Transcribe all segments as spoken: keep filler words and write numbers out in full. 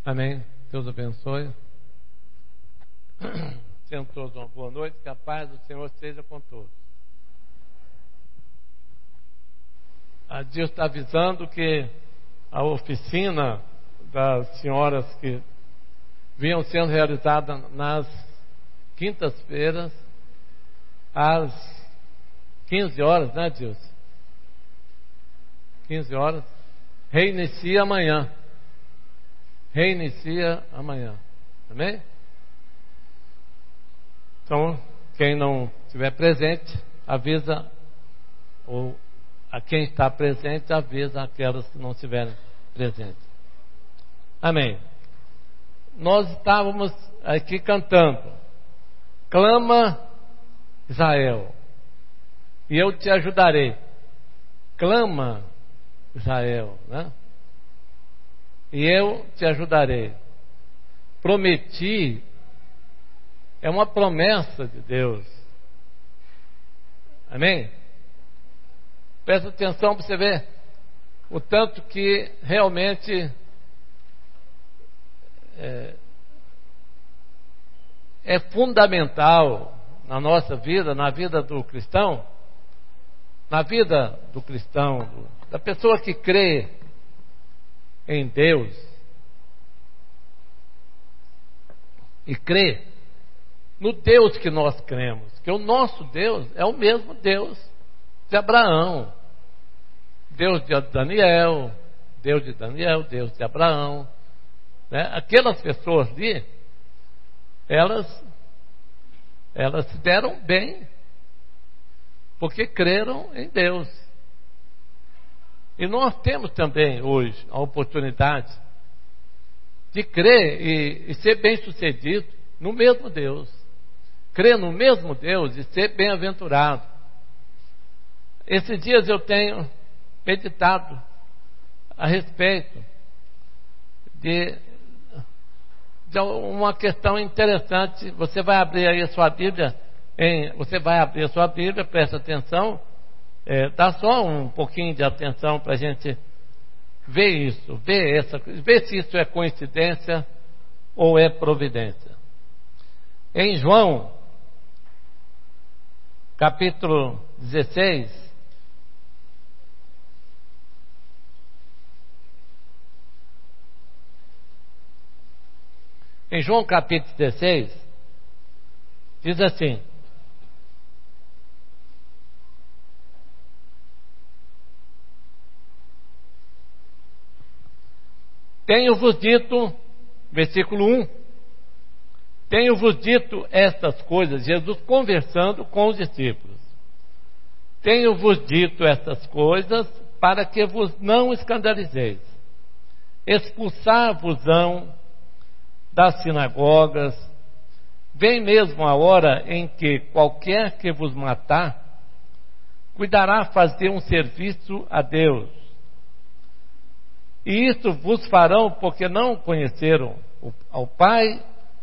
Amém. Deus abençoe. Tenham todos uma boa noite. Que a paz do Senhor esteja com todos. A Deus está avisando que a oficina das senhoras que vinham sendo realizada nas quintas-feiras às quinze horas, né, Deus? quinze horas. Reinicia amanhã. Reinicia amanhã. Amém? Então, quem não estiver presente, avisa, ou a quem está presente, avisa aquelas que não estiverem presentes. Amém. Nós estávamos aqui cantando: clama Israel, e eu te ajudarei. Clama Israel, né? E eu te ajudarei. Prometi, é uma promessa de Deus. Amém? Presta atenção para você ver o tanto que realmente é, é fundamental na nossa vida, na vida do cristão, na vida do cristão, da pessoa que crê em Deus e crê no Deus que nós cremos, que o nosso Deus é o mesmo Deus de Abraão, Deus de Daniel, Deus de Daniel, Deus de Abraão, né? Aquelas pessoas ali, elas elas se deram bem porque creram em Deus. E nós temos também hoje a oportunidade de crer e, e ser bem-sucedido no mesmo Deus. Crer no mesmo Deus e ser bem-aventurado. Esses dias eu tenho meditado a respeito de, de uma questão interessante. Você vai abrir aí a sua Bíblia, em, você vai abrir a sua Bíblia, presta atenção. É, dá só um pouquinho de atenção para a gente ver isso, ver, essa, ver se isso é coincidência ou é providência. Em João, capítulo dezesseis, em João capítulo dezesseis, diz assim: tenho-vos dito, versículo um, tenho-vos dito estas coisas, Jesus conversando com os discípulos, tenho-vos dito estas coisas para que vos não escandalizeis. Expulsar-vos-ão das sinagogas, vem mesmo a hora em que qualquer que vos matar, cuidará fazer um serviço a Deus. E isto vos farão porque não conheceram ao Pai,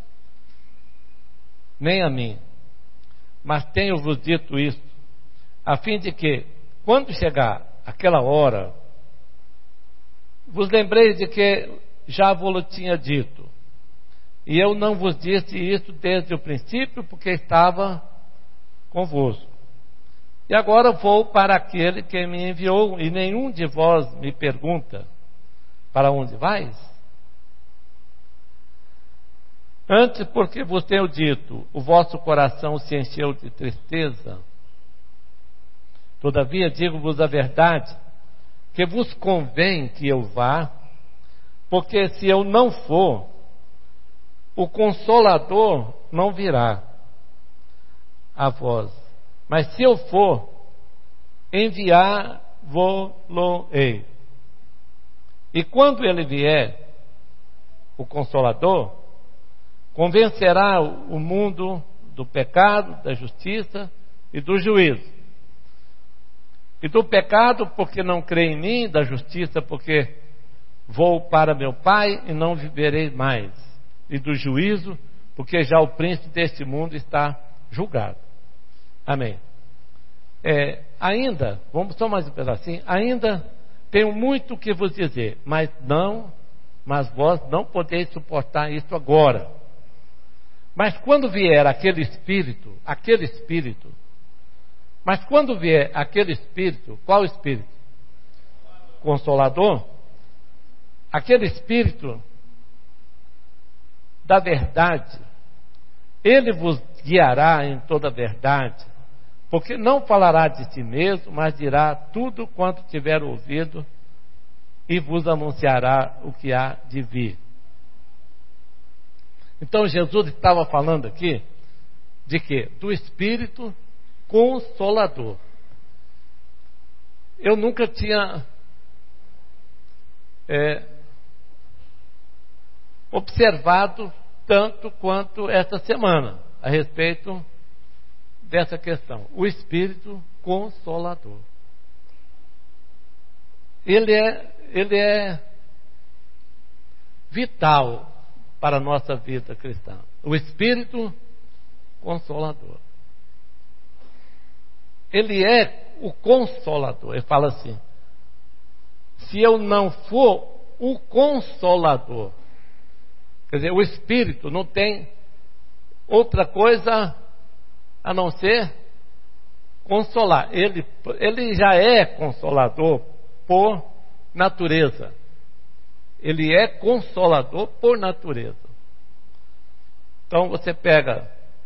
nem a mim. Mas tenho-vos dito isto, a fim de que, quando chegar aquela hora, vos lembreis de que já vos tinha dito. E eu não vos disse isso desde o princípio, porque estava convosco. E agora vou para aquele que me enviou, e nenhum de vós me pergunta: para onde vais? Antes, porque vos tenho dito, o vosso coração se encheu de tristeza. Todavia digo-vos a verdade, que vos convém que eu vá, porque se eu não for, o Consolador não virá a vós. Mas se eu for, enviar-vos-lo-ei. E quando ele vier, o Consolador, convencerá o mundo do pecado, da justiça e do juízo. E do pecado, porque não crê em mim; da justiça, porque vou para meu Pai e não viverei mais; e do juízo, porque já o príncipe deste mundo está julgado. Amém. É, ainda, vamos só mais um pedacinho, ainda tenho muito o que vos dizer, mas não mas vós não podeis suportar isso agora. Mas quando vier aquele Espírito, aquele Espírito, mas quando vier aquele Espírito, qual Espírito? Consolador? Aquele Espírito da verdade, ele vos guiará em toda a verdade, porque não falará de si mesmo, mas dirá tudo quanto tiver ouvido e vos anunciará o que há de vir. Então Jesus estava falando aqui de quê? Do Espírito Consolador. Eu nunca tinha é, observado tanto quanto esta semana a respeito dessa questão. O Espírito Consolador. Ele é, ele é vital para a nossa vida cristã. O Espírito Consolador. Ele é o Consolador. Ele fala assim: se eu não for o Consolador, quer dizer, o Espírito não tem outra coisa a não ser consolar. Ele, ele já é consolador por natureza. Ele é consolador por natureza. Então você pega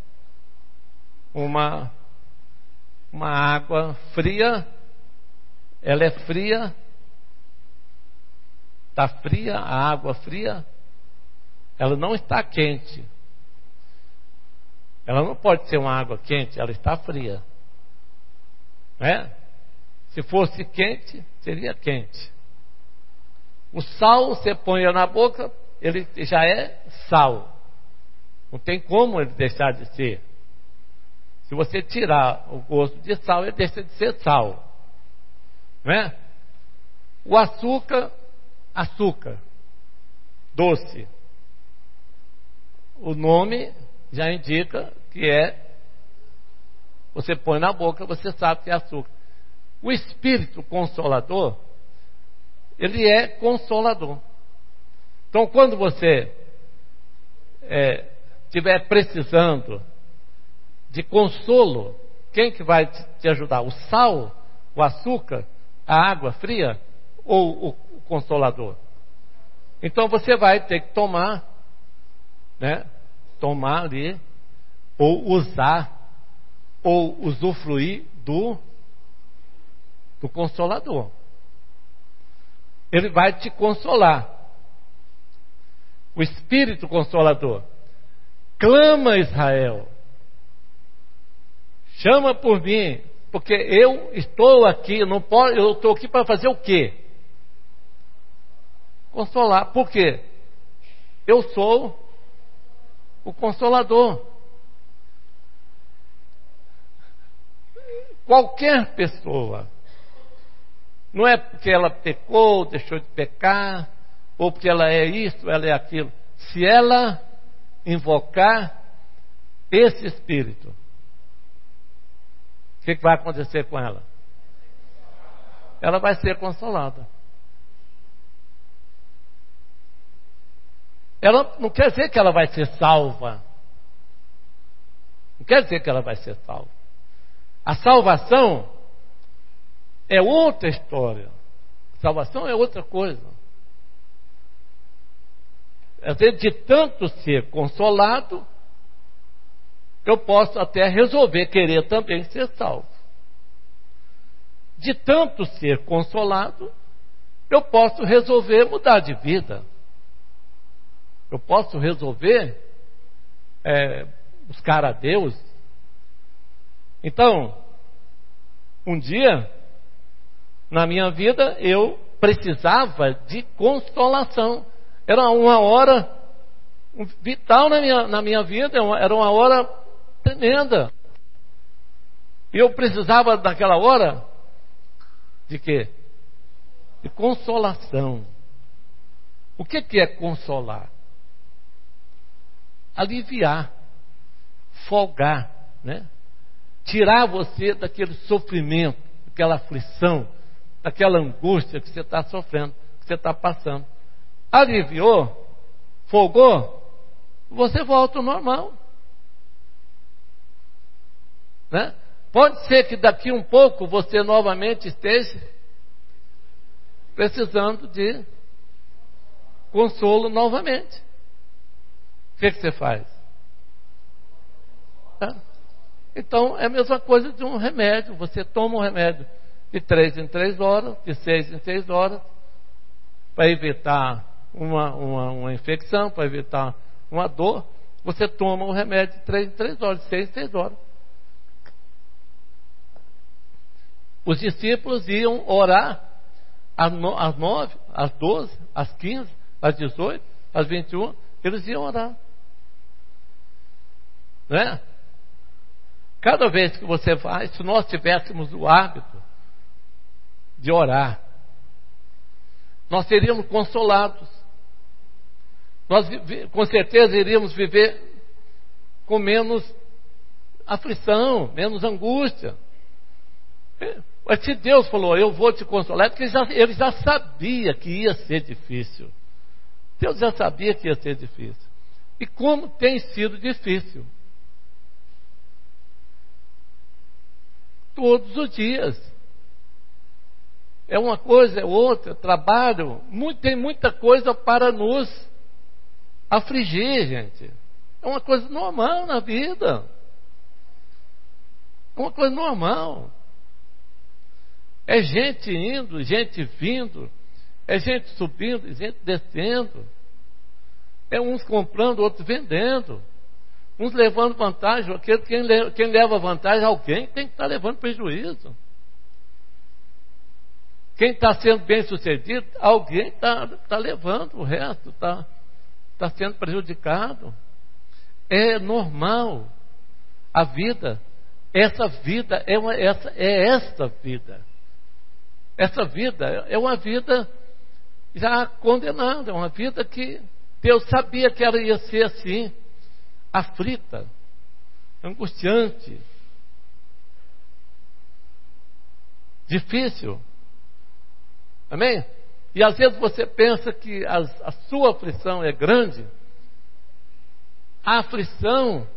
uma, uma água fria, ela é fria, está fria, a água fria, ela não está quente. Ela não pode ser uma água quente, ela está fria. Né? Se fosse quente, seria quente. O sal, você põe na boca, ele já é sal. Não tem como ele deixar de ser. Se você tirar o gosto de sal, ele deixa de ser sal. Né? O açúcar, açúcar, doce. O nome já indica que é, você põe na boca, você sabe que é açúcar. O Espírito Consolador, ele é consolador. Então, quando você é, estiver precisando de consolo, quem que vai te ajudar? O sal, o açúcar, a água fria ou o consolador? Então você vai ter que tomar, né? Tomar ali, ou usar, ou usufruir do, do Consolador. Ele vai te consolar. O Espírito Consolador. Clama, Israel. Chama por mim, porque eu estou aqui, não posso, eu estou aqui para fazer o quê? Consolar. Por quê? Eu sou o Consolador. Qualquer pessoa, não é porque ela pecou, deixou de pecar, ou porque ela é isso, ela é aquilo. Se ela invocar esse Espírito, o que, que vai acontecer com ela? Ela vai ser consolada. Ela não quer dizer que ela vai ser salva. Não quer dizer que ela vai ser salva. A salvação é outra história. A salvação é outra coisa. Às vezes, de tanto ser consolado, eu posso até resolver querer também ser salvo. De tanto ser consolado, eu posso resolver mudar de vida. Eu posso resolver é, buscar a Deus. Então, um dia, na minha vida, eu precisava de consolação. Era uma hora vital na minha, na minha vida, era uma hora tremenda. E eu precisava daquela hora de quê? De consolação. O que, que é consolar? Aliviar, folgar, né? Tirar você daquele sofrimento, daquela aflição, daquela angústia que você está sofrendo, que você está passando. aliviou, folgou, você volta ao normal. Né? Pode ser que daqui um pouco você novamente esteja precisando de consolo novamente. O que, que você faz? Tá? Então é a mesma coisa de um remédio. Você toma um remédio de três em três horas, de seis em seis horas, para evitar uma, uma, uma infecção, para evitar uma dor. Você toma um remédio de três em três horas, de seis em seis horas. Os discípulos iam orar às nove, às doze, às quinze, às dezoito, às vinte e uma, eles iam orar. Não é? Cada vez que você vai, se nós tivéssemos o hábito de orar, nós seríamos consolados. Nós com certeza iríamos viver com menos aflição, menos angústia. Mas se Deus falou, eu vou te consolar, porque ele já, ele já sabia que ia ser difícil. Deus já sabia que ia ser difícil. E como tem sido difícil. Todos os dias. É uma coisa, é outra, trabalho. Muito, tem muita coisa para nos afligir, gente. É uma coisa normal na vida. É uma coisa normal. É gente indo, gente vindo, é gente subindo, gente descendo. É uns comprando, outros vendendo. Uns levando vantagem, aquele, quem, leva, quem leva vantagem, alguém tem que estar levando prejuízo. Quem está sendo bem sucedido, alguém está tá levando, o resto está tá sendo prejudicado. É normal. A vida, essa vida é, uma, essa, é esta vida. Essa vida é uma vida já condenada, é uma vida que Deus sabia que ela ia ser assim, aflita, angustiante, difícil. Amém? E às vezes você pensa que a, a sua aflição é grande. A aflição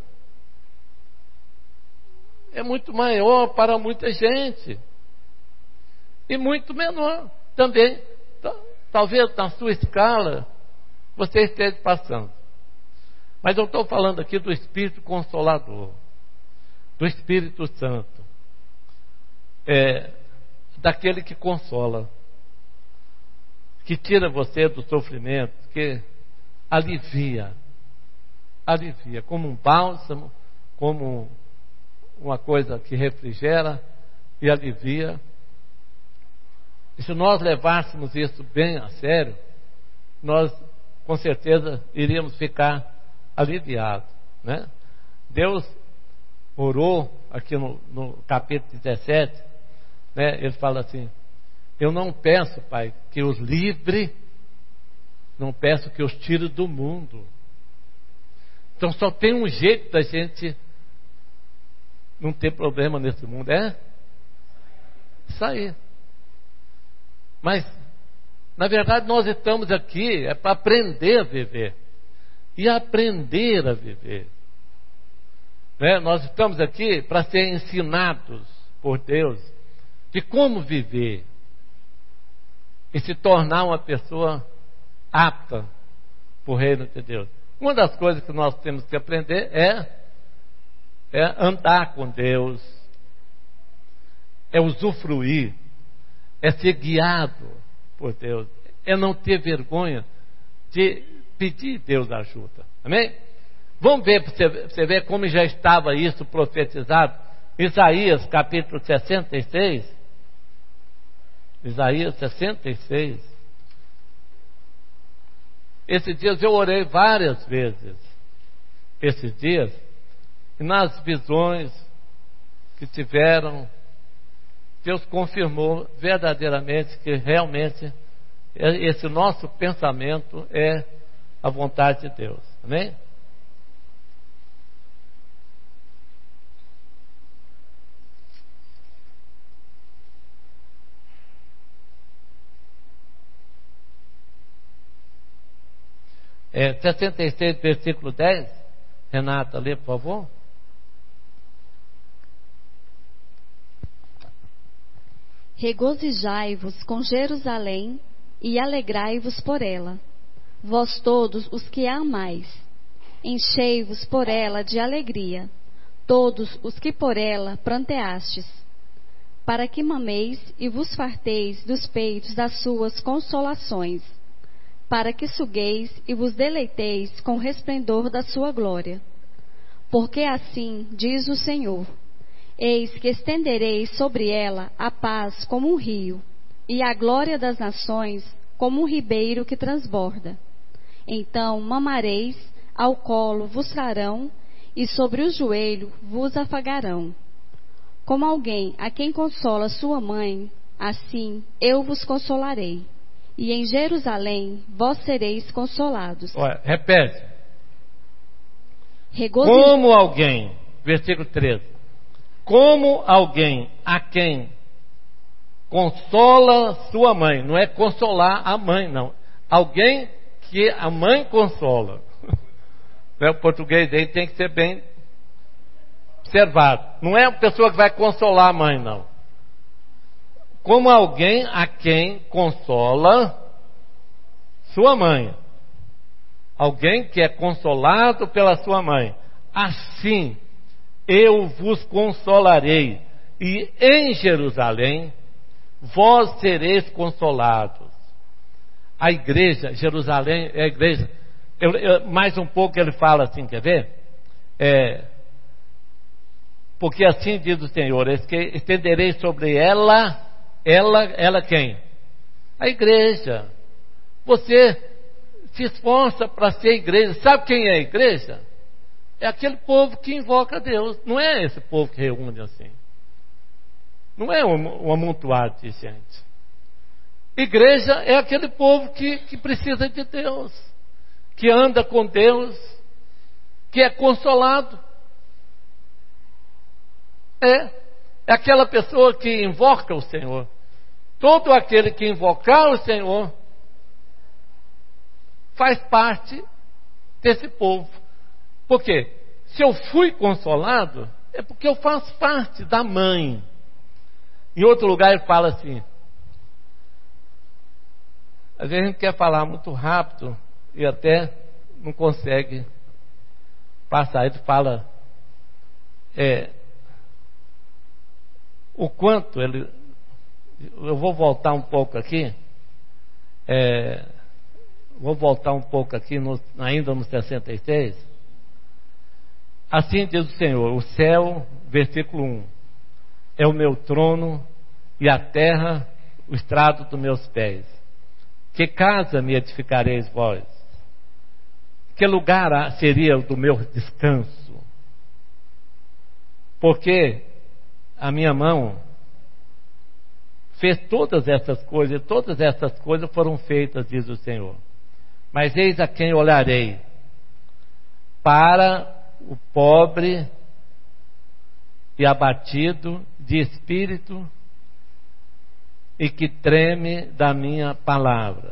é muito maior para muita gente. E muito menor também. Talvez na sua escala você esteja passando. Mas eu estou falando aqui do Espírito Consolador, do Espírito Santo, é, daquele que consola, que tira você do sofrimento, que alivia, alivia, como um bálsamo, como uma coisa que refrigera e alivia. E se nós levássemos isso bem a sério, nós com certeza iríamos ficar aliviados, né? Deus orou aqui no, no capítulo dezessete, né? Ele fala assim: eu não peço, Pai, que os livre, não peço que os tire do mundo. Então só tem um jeito da gente não ter problema nesse mundo, é sair. Mas, na verdade, nós estamos aqui é para aprender a viver. E aprender a viver. Né? Nós estamos aqui para ser ensinados por Deus de como viver. E se tornar uma pessoa apta para o reino de Deus. Uma das coisas que nós temos que aprender é, é andar com Deus. É usufruir. É ser guiado por Deus. É não ter vergonha de pedir Deus ajuda. Amém? Vamos ver para você, você ver como já estava isso profetizado. Isaías capítulo sessenta e seis. Isaías sessenta e seis. Esses dias eu orei várias vezes. Esses dias. E nas visões que tiveram, Deus confirmou verdadeiramente que realmente esse nosso pensamento é a vontade de Deus. Amém? É, sessenta e seis, versículo dez. Renata, lê, por favor. Regozijai-vos com Jerusalém e alegrai-vos por ela, vós todos os que a amais. Enchei-vos por ela de alegria, todos os que por ela pranteastes, para que mameis e vos farteis dos peitos das suas consolações, para que sugueis e vos deleiteis com o resplendor da sua glória. Porque assim diz o Senhor: eis que estenderei sobre ela a paz como um rio, e a glória das nações como um ribeiro que transborda. Então mamareis, ao colo vos trarão, e sobre o joelho vos afagarão. Como alguém a quem consola sua mãe, assim eu vos consolarei. E em Jerusalém vós sereis consolados. Olha, repete. Regozij... Como alguém, versículo treze. Como alguém a quem consola sua mãe. Não é consolar a mãe, não. Alguém que a mãe consola. O português aí tem que ser bem observado. Não é a pessoa que vai consolar a mãe, não. Como alguém a quem consola sua mãe. Alguém que é consolado pela sua mãe. Assim eu vos consolarei, e em Jerusalém vós sereis consolados. A igreja, Jerusalém é a igreja. Eu, eu, mais um pouco ele fala assim, quer ver? É, porque assim diz o Senhor: estenderei sobre ela, ela, ela quem? A igreja. Você se esforça para ser igreja. Sabe quem é a igreja? É aquele povo que invoca a Deus. Não é esse povo que reúne assim. Não é um, um amontoado de gente. Igreja é aquele povo que, que precisa de Deus, que anda com Deus, que é consolado. É, é aquela pessoa que invoca o Senhor. Todo aquele que invocar o Senhor faz parte desse povo. Por quê? Se eu fui consolado, é porque eu faço parte da mãe. Em outro lugar ele fala assim, às vezes a gente quer falar muito rápido e até não consegue passar. Ele fala é, o quanto ele... Eu vou voltar um pouco aqui. É, vou voltar um pouco aqui, no, ainda no sessenta e seis. Assim diz o Senhor: o céu, versículo um, é o meu trono, e a terra o estrado dos meus pés. Que casa me edificareis vós? Que lugar seria o do meu descanso? Porque a minha mão fez todas essas coisas, e todas essas coisas foram feitas, diz o Senhor. Mas eis a quem olharei: para o pobre e abatido de espírito, e que treme da minha palavra.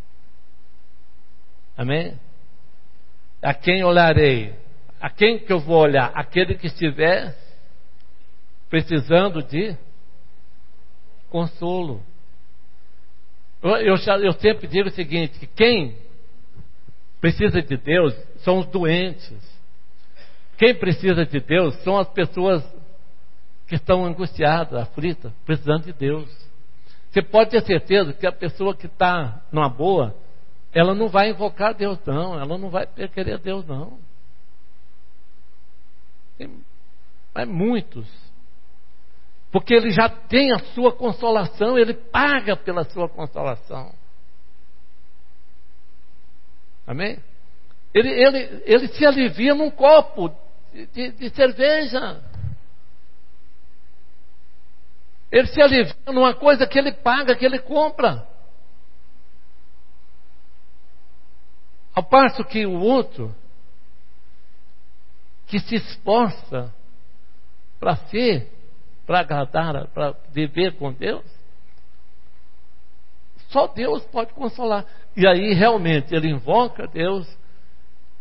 Amém? A quem olharei? A quem que eu vou olhar? Aquele que estiver precisando de consolo. Eu, eu, eu sempre digo o seguinte: que quem precisa de Deus são os doentes. Quem precisa de Deus são as pessoas que estão angustiadas, aflitas, precisando de Deus. Você pode ter certeza que a pessoa que está numa boa, ela não vai invocar Deus não, ela não vai querer Deus não. Tem, mas muitos, porque ele já tem a sua consolação, ele paga pela sua consolação. Amém? Ele, ele, ele se alivia num copo de, de, de cerveja. Ele se alivia numa coisa que ele paga, que ele compra. Ao passo que o outro, que se esforça para ser, para agradar, para viver com Deus, só Deus pode consolar. E aí realmente ele invoca Deus,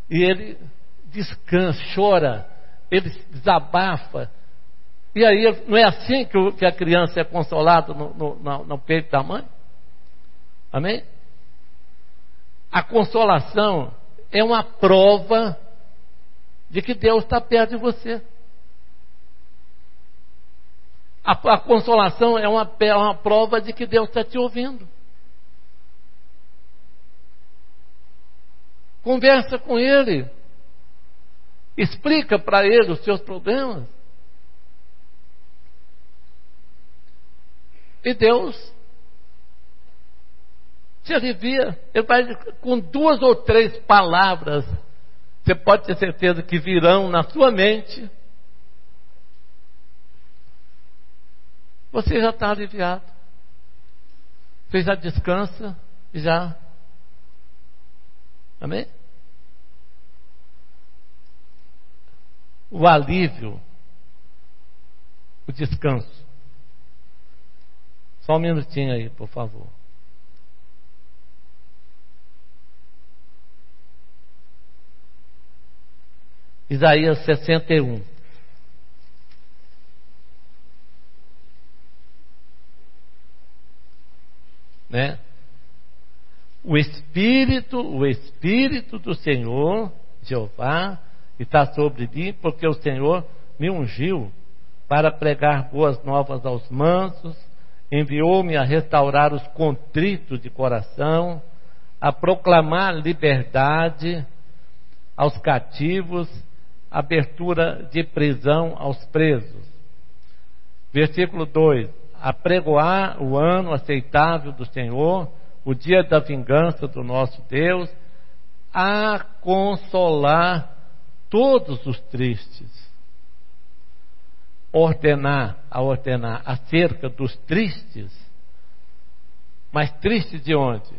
e ele descansa, chora, ele desabafa. E aí, não é assim que, o, que a criança é consolada no, no, no, no peito da mãe? Amém? A consolação é uma prova de que Deus está perto de você. A, a consolação é uma, é uma prova de que Deus está te ouvindo. Conversa com Ele. Explica para Ele os seus problemas. E Deus te alivia. Ele vai com duas ou três palavras. Você pode ter certeza que virão na sua mente. Você já está aliviado. Você já descansa e já. Amém? O alívio, o descanso. Só um minutinho aí, por favor. Isaías sessenta e um. Né? O Espírito, o Espírito do Senhor, Jeová, está sobre mim, porque o Senhor me ungiu para pregar boas novas aos mansos, enviou-me a restaurar os contritos de coração, a proclamar liberdade aos cativos, abertura de prisão aos presos. Versículo dois. Apregoar o ano aceitável do Senhor, o dia da vingança do nosso Deus, a consolar todos os tristes. Ordenar, a ordenar acerca dos tristes. Mas tristes de onde?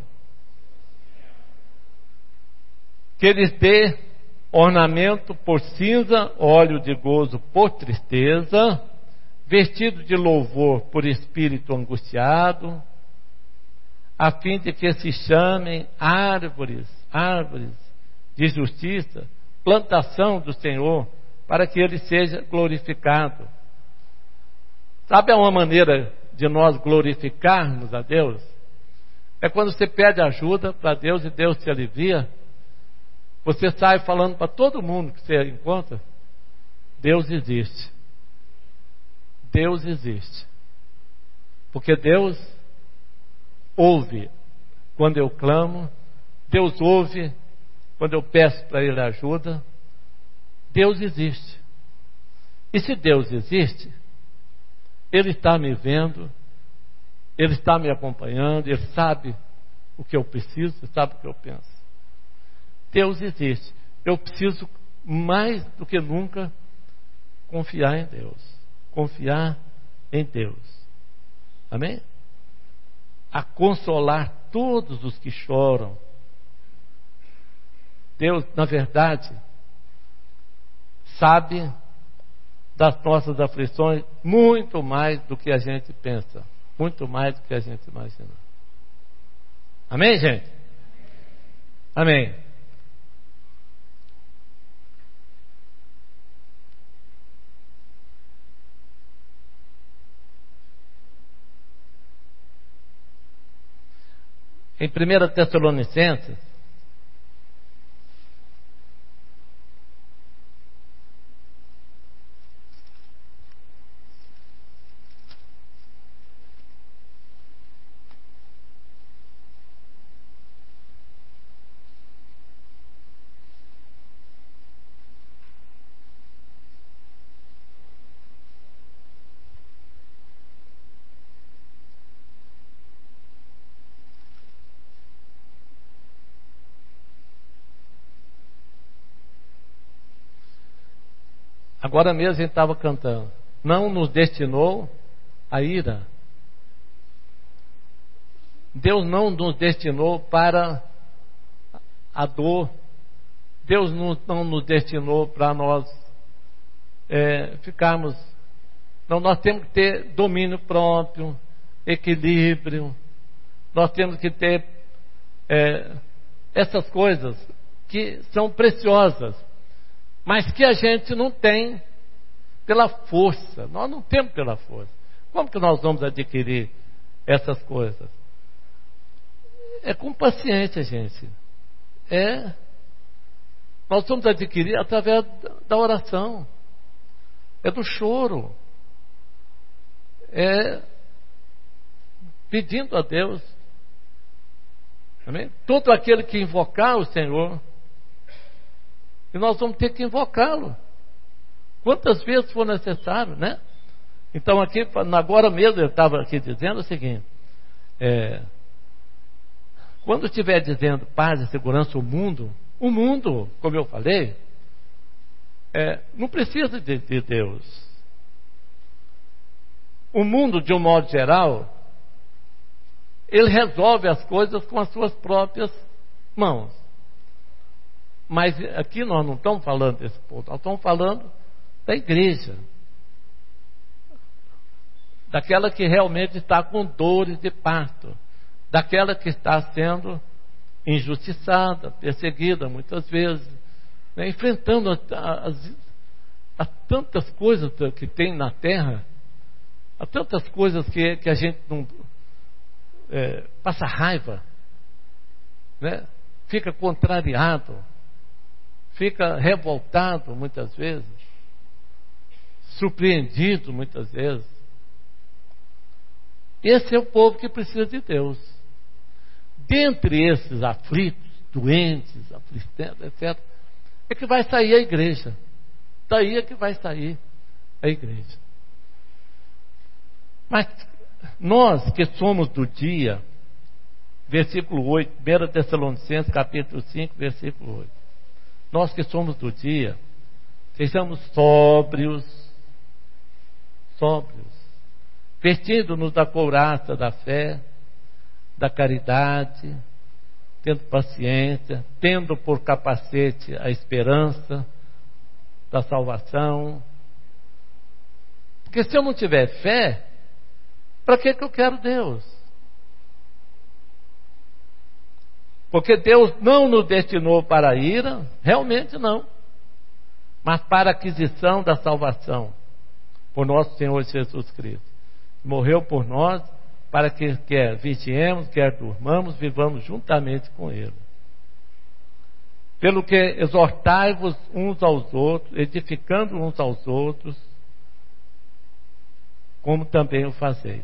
Que lhes dê ornamento por cinza, óleo de gozo por tristeza, vestido de louvor por espírito angustiado, a fim de que se chamem árvores, árvores de justiça, plantação do Senhor, para que Ele seja glorificado. Sabe uma maneira de nós glorificarmos a Deus? É quando você pede ajuda para Deus e Deus te alivia. Você sai falando para todo mundo que você encontra: Deus existe. Deus existe. Porque Deus ouve quando eu clamo, Deus ouve quando eu peço para Ele ajuda. Deus existe. E se Deus existe, Ele está me vendo, Ele está me acompanhando, Ele sabe o que eu preciso, Ele sabe o que eu penso. Deus existe. Eu preciso mais do que nunca confiar em Deus. Confiar em Deus. Amém? A consolar todos os que choram. Deus, na verdade, sabe das nossas aflições muito mais do que a gente pensa. Muito mais do que a gente imagina. Amém, gente? Amém. Em primeira Tessalonicenses, agora mesmo a gente estava cantando: não nos destinou a ira. Deus não nos destinou para a dor. Deus não, não nos destinou para nós é, ficarmos. Não, nós temos que ter domínio próprio, equilíbrio. Nós temos que ter é, essas coisas que são preciosas, mas que a gente não tem pela força. Nós não temos pela força. Como que nós vamos adquirir essas coisas? É com paciência, gente. É. Nós vamos adquirir através da oração. É do choro. É pedindo a Deus. Amém? Todo aquele que invocar o Senhor, e nós vamos ter que invocá-lo quantas vezes for necessário, né? Então aqui, agora mesmo eu estava aqui dizendo o seguinte, é, quando estiver dizendo paz e segurança o mundo, o mundo, como eu falei, é, não precisa de, de Deus. O mundo, de um modo geral, ele resolve as coisas com as suas próprias mãos. Mas aqui nós não estamos falando desse ponto, nós estamos falando da igreja, daquela que realmente está com dores de parto, daquela que está sendo injustiçada, perseguida muitas vezes, né, enfrentando as, as tantas coisas que tem na terra, há tantas coisas que, que a gente não é, passa raiva, né, fica contrariado, fica revoltado muitas vezes, surpreendido muitas vezes. Esse é o povo que precisa de Deus. Dentre esses aflitos, doentes, aflitos, etcétera, é que vai sair a igreja. Daí é que vai sair a igreja. Mas nós que somos do dia, versículo oito, primeira Tessalonicenses, capítulo cinco, versículo oito. Nós que somos do dia, sejamos sóbrios, sóbrios, vestindo-nos da couraça da fé, da caridade, tendo paciência, tendo por capacete a esperança da salvação. Porque se eu não tiver fé, para que que eu quero Deus? Porque Deus não nos destinou para a ira, realmente não, mas para a aquisição da salvação, por nosso Senhor Jesus Cristo. Morreu por nós, para que quer vigiemos, quer durmamos, vivamos juntamente com Ele. Pelo que exortai-vos uns aos outros, edificando uns aos outros, como também o fazeis.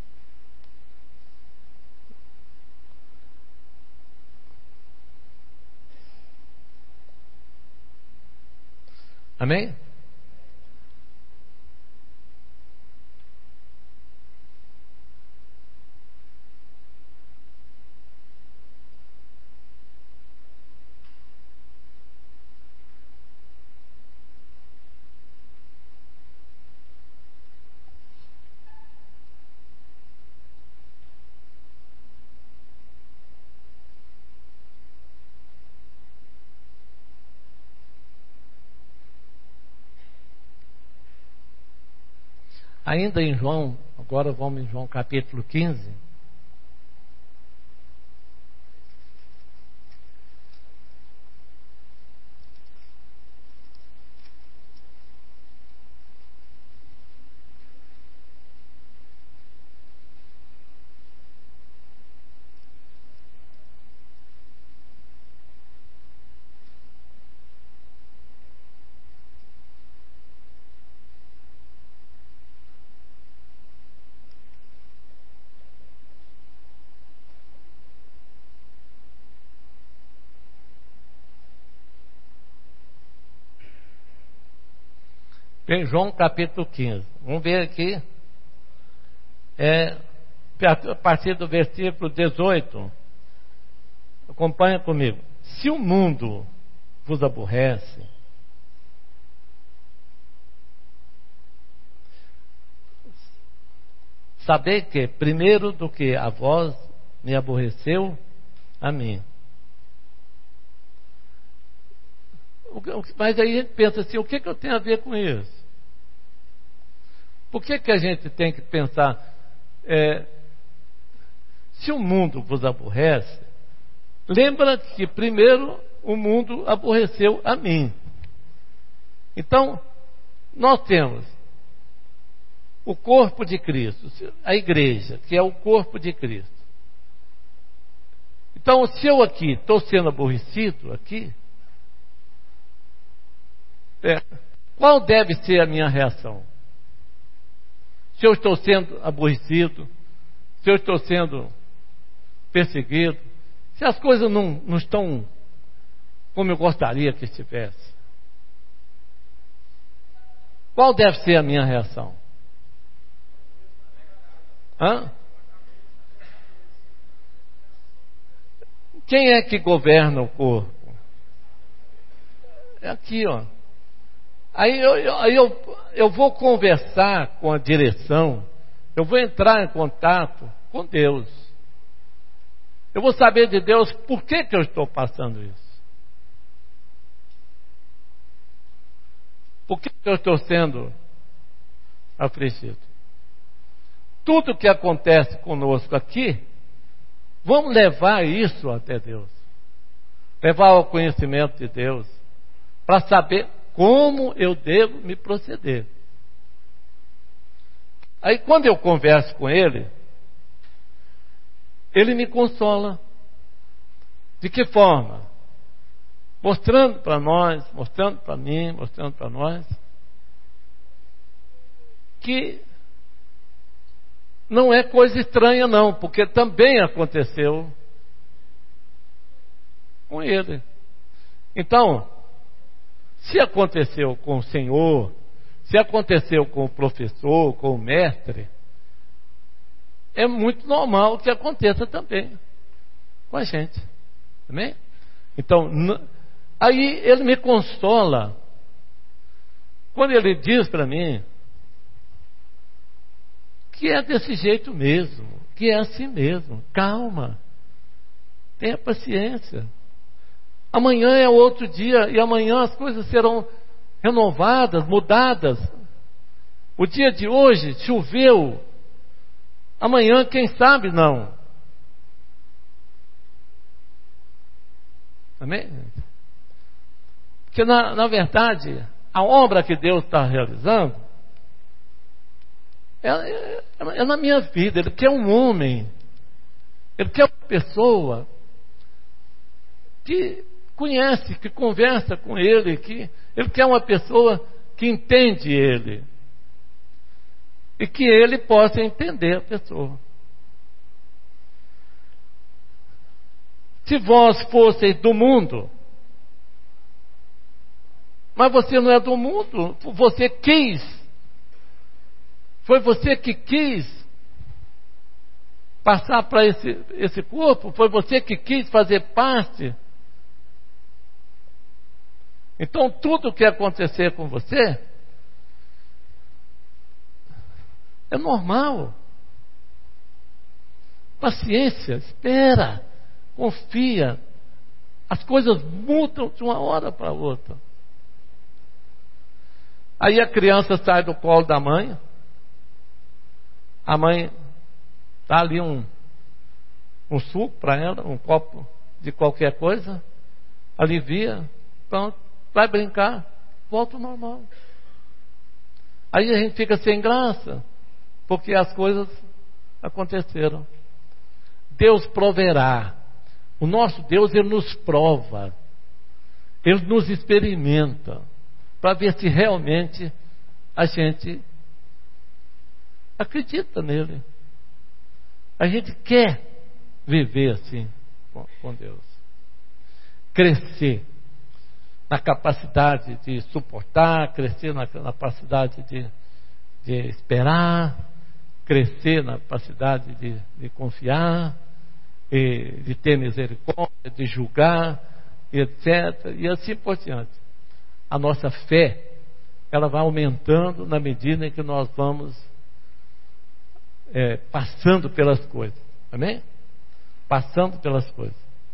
Amém? Ainda em João, agora vamos em João capítulo quinze. Em João capítulo quinze, vamos ver aqui, é, a partir do versículo dezoito, acompanha comigo. Se o mundo vos aborrece, sabei que, primeiro do que a vós me aborreceu, a mim. Mas aí a gente pensa assim, o que, que eu tenho a ver com isso? Por que, que a gente tem que pensar, é, se o mundo vos aborrece, lembra que primeiro o mundo aborreceu a mim. Então, nós temos o corpo de Cristo, a igreja, que é o corpo de Cristo. Então, se eu aqui estou sendo aborrecido, aqui, é, qual deve ser a minha reação? Se eu estou sendo aborrecido, se eu estou sendo perseguido, se as coisas não, não estão como eu gostaria que estivesse, qual deve ser a minha reação? Hã? Quem é que governa o corpo? É aqui, ó. Aí eu, eu, aí eu, eu vou conversar com a direção, eu vou entrar em contato com Deus. Eu vou saber de Deus por que, que eu estou passando isso. Por que, que eu estou sendo afligido? Tudo que acontece conosco aqui, vamos levar isso até Deus. Levar ao conhecimento de Deus. Para saber como eu devo me proceder. Aí quando eu converso com Ele, Ele me consola. De que forma? Mostrando para nós, mostrando para mim, mostrando para nós, que não é coisa estranha não, porque também aconteceu com Ele. Então, se aconteceu com o Senhor, se aconteceu com o professor, com o mestre, é muito normal que aconteça também com a gente. Amém? Então, aí ele me consola quando ele diz para mim que é desse jeito mesmo, que é assim mesmo. Calma, tenha paciência. Amanhã é outro dia e amanhã as coisas serão renovadas, mudadas. O dia de hoje choveu, amanhã quem sabe não. Amém? Porque na, na verdade a obra que Deus está realizando é, é, é na minha vida. Ele quer um homem, Ele quer uma pessoa que conhece, que conversa com Ele, que Ele quer uma pessoa que entende Ele e que Ele possa entender a pessoa. Se vós fosseis do mundo, mas você não é do mundo, você quis, foi você que quis passar para esse, esse corpo, foi você que quis fazer parte. Então tudo que acontecer com você é normal. Paciência, espera, confia. As coisas mudam de uma hora para outra. Aí a criança sai do colo da mãe, a mãe dá ali um, um suco para ela, um copo de qualquer coisa, alivia, pronto, vai brincar, volta ao normal. Aí a gente fica sem graça, porque as coisas aconteceram. Deus proverá. O nosso Deus, Ele nos prova, Ele nos experimenta, para ver se realmente a gente acredita nele. A gente quer viver assim com Deus. Crescer na capacidade de suportar, crescer na capacidade de, de esperar, crescer na capacidade de, de confiar, e de ter misericórdia, de julgar, etcétera. E assim por diante. A nossa fé, ela vai aumentando na medida em que nós vamos é, passando pelas coisas. Amém? Passando pelas coisas.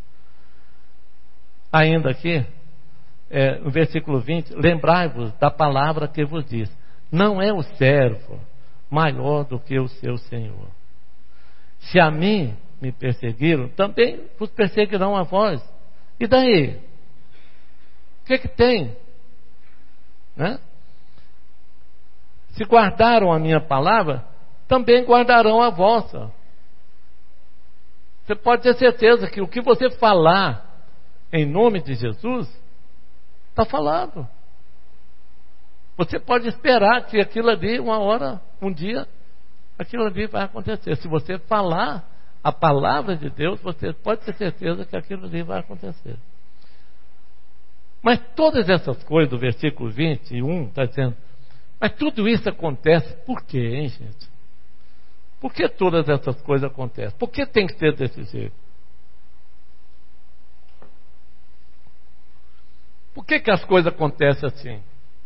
Ainda aqui, é, no versículo vinte, lembrai-vos da palavra que vos diz: não é o servo maior do que o seu Senhor. Se a mim me perseguiram, também vos perseguirão a vós. E daí? que que tem? Né? Se guardaram a minha palavra, também guardarão a vossa. Você pode ter certeza que o que você falar em nome de Jesus, está falado. Você pode esperar que aquilo ali, uma hora, um dia, aquilo ali vai acontecer. Se você falar a palavra de Deus, você pode ter certeza que aquilo ali vai acontecer. Mas todas essas coisas do versículo vinte e um está dizendo, mas tudo isso acontece por quê, hein, gente? Por que todas essas coisas acontecem? Por que tem que ser desse jeito? Por que que as coisas acontecem assim?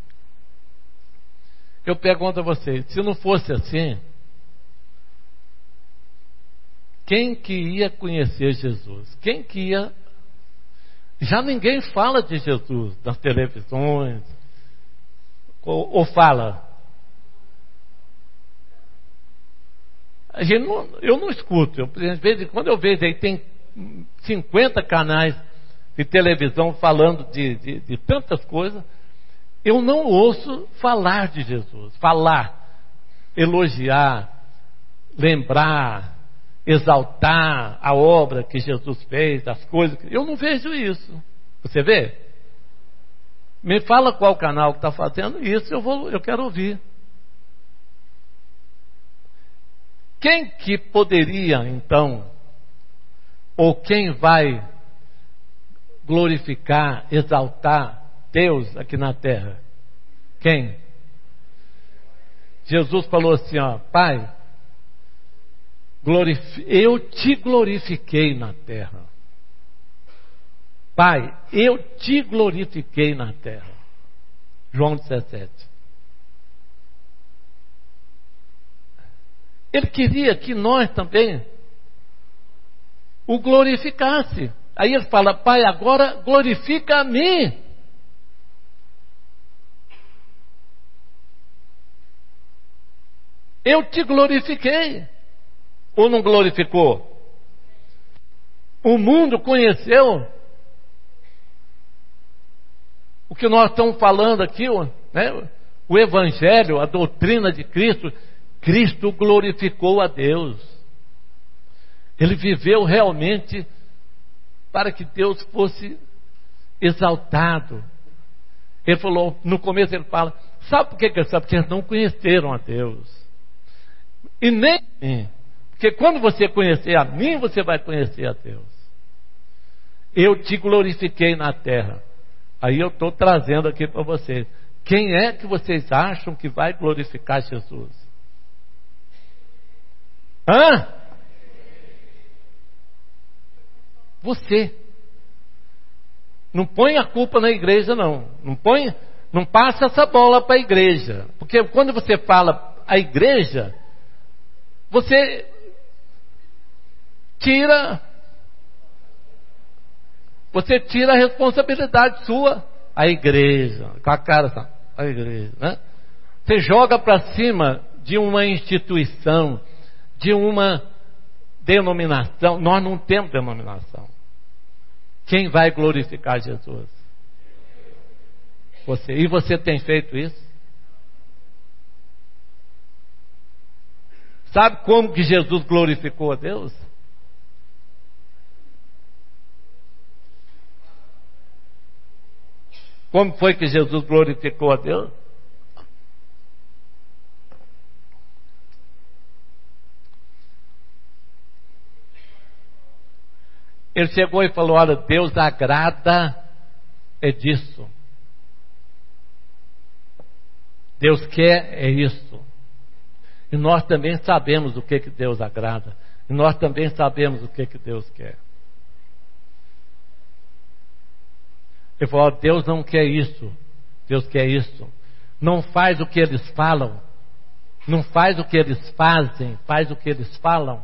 Eu pergunto a vocês, se não fosse assim, quem que ia conhecer Jesus? Quem que ia... Já ninguém fala de Jesus nas televisões, ou, ou fala. A gente não, eu não escuto. Eu, às vezes, quando eu vejo aí, tem cinquenta canais de televisão falando de, de, de tantas coisas, eu não ouço falar de Jesus. Falar, elogiar, lembrar, exaltar a obra que Jesus fez, as coisas que... Eu não vejo isso. Você vê? Me fala qual canal que está fazendo isso, eu, vou, eu quero ouvir. Quem que poderia, então, ou quem vai glorificar, exaltar Deus aqui na terra? Quem? Jesus falou assim, ó, Pai, glorifi- eu te glorifiquei na terra. Pai, eu te glorifiquei na terra. João dezessete. Ele queria que nós também o glorificasse. Aí ele fala, Pai, agora glorifica a mim. Eu te glorifiquei. Ou não glorificou? O mundo conheceu o que nós estamos falando aqui, né? O Evangelho, a doutrina de Cristo. Cristo glorificou a Deus. Ele viveu realmente para que Deus fosse exaltado. Ele falou, no começo ele fala, sabe por que ele sabe? Porque eles não conheceram a Deus. E nem a mim. Porque quando você conhecer a mim, você vai conhecer a Deus. Eu te glorifiquei na terra. Aí eu estou trazendo aqui para vocês. Quem é que vocês acham que vai glorificar Jesus? Hã? Você. Não põe a culpa na igreja, não. Não põe, não passa essa bola para a igreja. Porque quando você fala a igreja, você tira, você tira a responsabilidade sua. A igreja, com a cara assim, a igreja, né? Você joga para cima de uma instituição, de uma denominação. Nós não temos denominação. Quem vai glorificar Jesus? Você. E você tem feito isso? Sabe como que Jesus glorificou a Deus? Como foi que Jesus glorificou a Deus? Ele chegou e falou, olha, Deus agrada é disso. Deus quer é isso. E nós também sabemos o que que Deus agrada. E nós também sabemos o que que Deus quer. Ele falou, ó, Deus não quer isso. Deus quer isso. Não faz o que eles falam. Não faz o que eles fazem. Faz o que eles falam.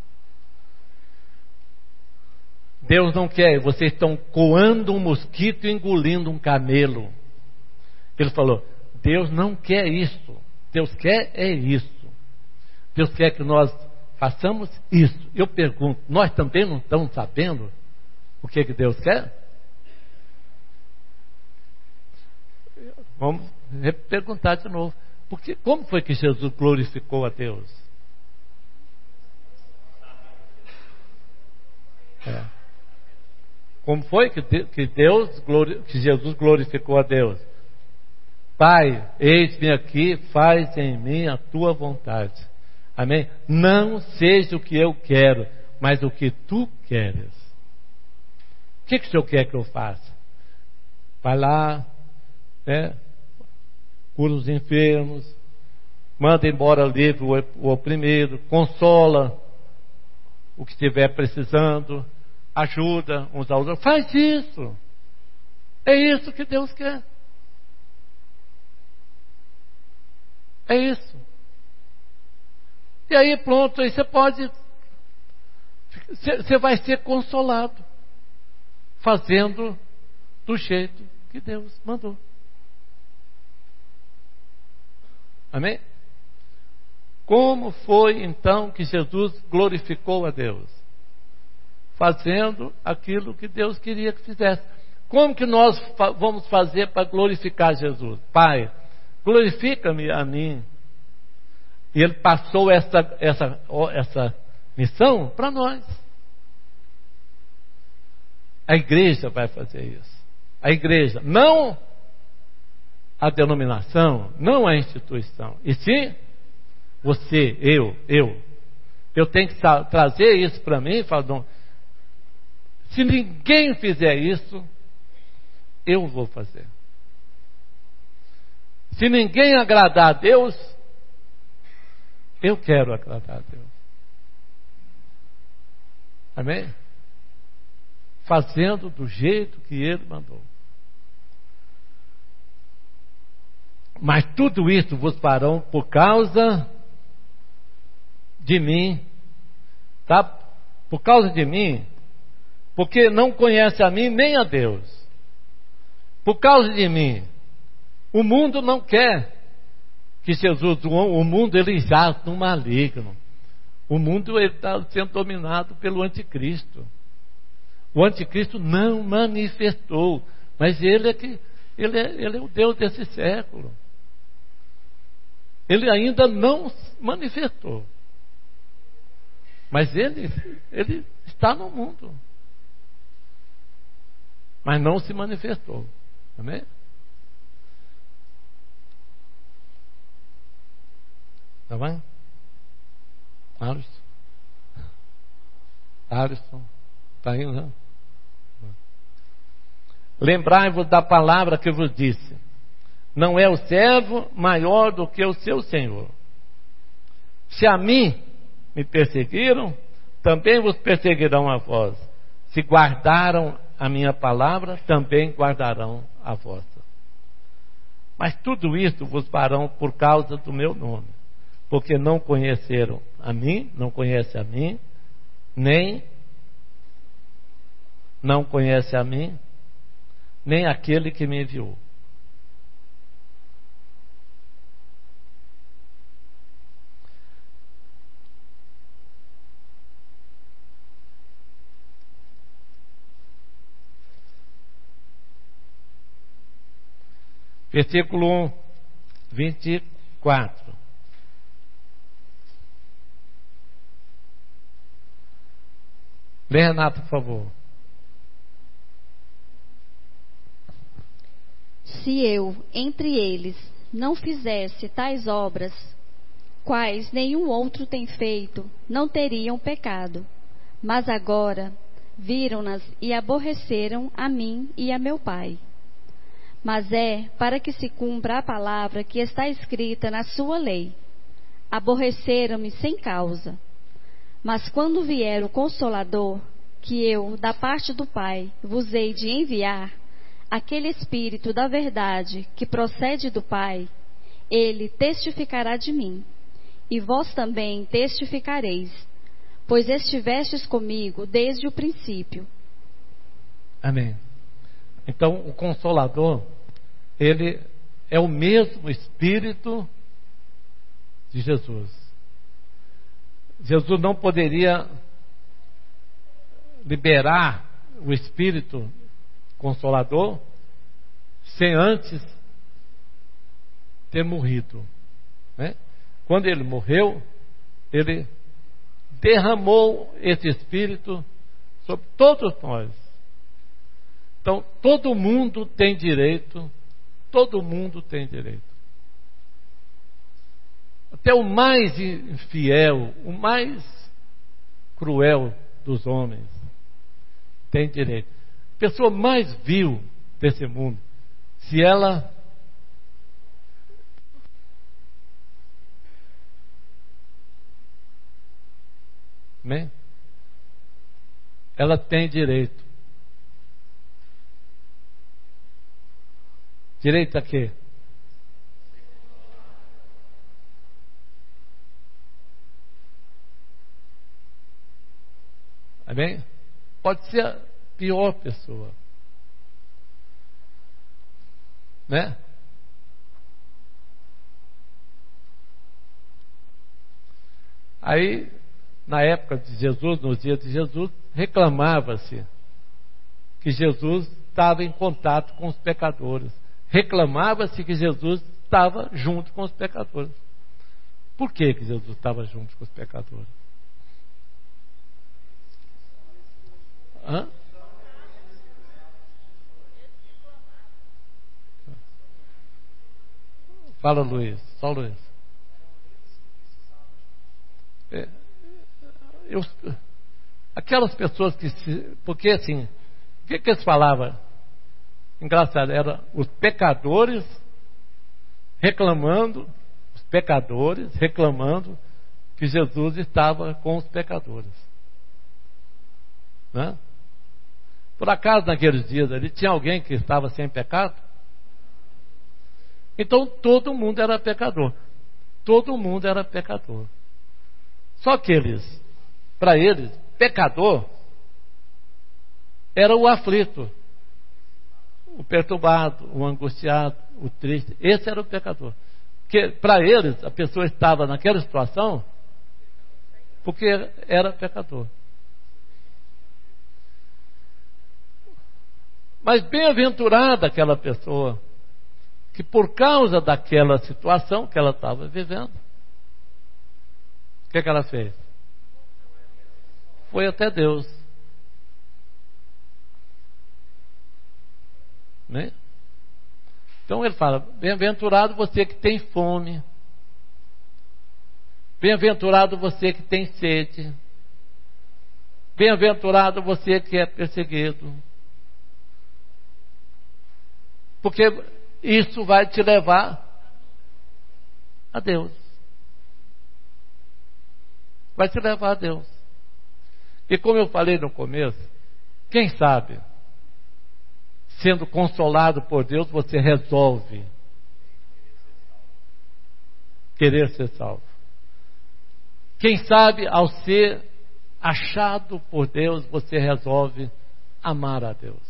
Deus não quer, vocês estão coando um mosquito e engolindo um camelo. Ele falou, Deus não quer isso. Deus quer é isso. Deus quer que nós façamos isso. Eu pergunto, nós também não estamos sabendo o que que Deus quer? Vamos perguntar de novo. Porque, como foi que Jesus glorificou a Deus? É. Como foi que Deus, que Jesus glorificou a Deus? Pai, eis-me aqui, faz em mim a tua vontade. Amém? Não seja o que eu quero, mas o que tu queres. O que, que o Senhor quer que eu faça? Vai lá, né? Cura os enfermos, manda embora livre o oprimido, consola o que estiver precisando, ajuda uns aos outros. Faz isso. É isso que Deus quer. É isso. E aí pronto, aí você pode, você vai ser consolado, fazendo do jeito que Deus mandou. Amém? Como foi então que Jesus glorificou a Deus? Fazendo aquilo que Deus queria que fizesse. Como que nós fa- vamos fazer para glorificar Jesus? Pai, glorifica-me a mim. E Ele passou essa, essa, essa missão para nós. A igreja vai fazer isso. A igreja, não a denominação, não a instituição, e sim você, eu, eu. Eu tenho que tra- trazer isso para mim e falar, não, se ninguém fizer isso, eu vou fazer. Se ninguém agradar a Deus, eu quero agradar a Deus. Amém? Fazendo do jeito que Ele mandou. Mas tudo isso vos farão por causa de mim, tá? Por causa de mim, porque não conhece a mim nem a Deus. Por causa de mim, o mundo não quer que Jesus, o mundo ele jaz no maligno. O mundo está sendo dominado pelo anticristo. O anticristo não manifestou, mas ele é que ele é, ele é o Deus desse século. Ele ainda não manifestou. Mas ele, ele está no mundo. Mas não se manifestou. Amém? Está bem? Alisson? Alisson? Está aí, não? Lembrai-vos da palavra que vos disse. Não é o servo maior do que o seu senhor. Se a mim me perseguiram, também vos perseguirão a vós. Se guardaram a minha palavra, também guardarão a vossa. Mas tudo isso vos farão por causa do meu nome, porque não conheceram a mim, não conhece a mim, nem não conhece a mim, nem aquele que me enviou. Versículo vinte e quatro. Lê, Renato, por favor. Se eu, entre eles, não fizesse tais obras, quais nenhum outro tem feito, não teriam pecado. Mas agora viram-nas e aborreceram a mim e a meu Pai. Mas é para que se cumpra a palavra que está escrita na sua lei. Aborreceram-me sem causa. Mas quando vier o Consolador, que eu, da parte do Pai, vos hei de enviar, aquele Espírito da verdade que procede do Pai, ele testificará de mim. E vós também testificareis, pois estivestes comigo desde o princípio. Amém. Então, o Consolador, ele é o mesmo Espírito de Jesus. Jesus não poderia liberar o Espírito Consolador sem antes ter morrido, né? Quando ele morreu, ele derramou esse Espírito sobre todos nós. Então, todo mundo tem direito, todo mundo tem direito. Até o mais infiel, o mais cruel dos homens tem direito. A pessoa mais vil desse mundo, se ela né? Ela tem direito. Direito a quê? Amém? Pode ser a pior pessoa, né? Aí, na época de Jesus, nos dias de Jesus, reclamava-se que Jesus estava em contato com os pecadores. Reclamava-se que Jesus estava junto com os pecadores. Por que que Jesus estava junto com os pecadores? Hã? Fala, Luiz. Só Luiz. É, eu, aquelas pessoas que se... Porque assim, o que que eles falavam? Engraçado, eram os pecadores reclamando, os pecadores reclamando que Jesus estava com os pecadores. Né? Por acaso, naqueles dias ali, tinha alguém que estava sem pecado? Então, todo mundo era pecador. Todo mundo era pecador. Só que eles, para eles, pecador era o aflito, o perturbado, o angustiado, o triste. Esse era o pecador. Porque para eles, a pessoa estava naquela situação porque era pecador. Mas bem-aventurada aquela pessoa que, por causa daquela situação que ela estava vivendo, o que que ela fez? Foi até Deus, né? Então ele fala: bem-aventurado você que tem fome, bem-aventurado você que tem sede, bem-aventurado você que é perseguido, porque isso vai te levar a Deus. Vai te levar a Deus. E como eu falei no começo, quem sabe, sendo consolado por Deus, você resolve querer ser salvo. Quem sabe, ao ser achado por Deus, você resolve amar a Deus.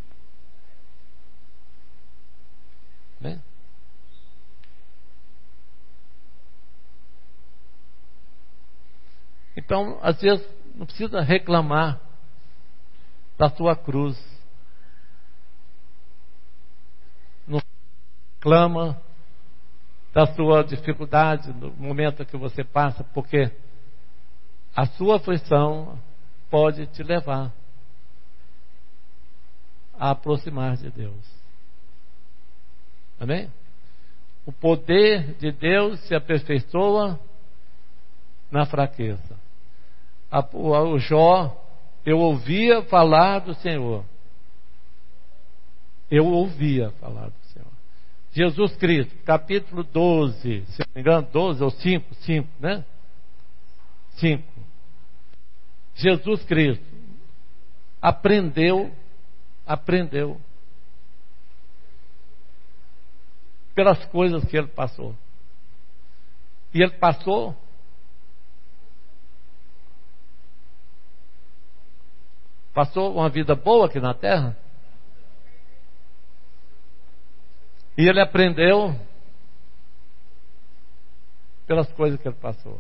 Né? Então, às vezes, não precisa reclamar da sua cruz. Não reclama da sua dificuldade no momento que você passa, porque a sua aflição pode te levar a aproximar de Deus. Amém? O poder de Deus se aperfeiçoa na fraqueza. A, o, o Jó, eu ouvia falar do Senhor. Eu ouvia falar do Senhor. Jesus Cristo, capítulo doze, se não me engano, doze ou cinco, cinco, né? cinco. Jesus Cristo aprendeu, aprendeu pelas coisas que ele passou. E ele passou passou uma vida boa aqui na terra. E ele aprendeu pelas coisas que ele passou.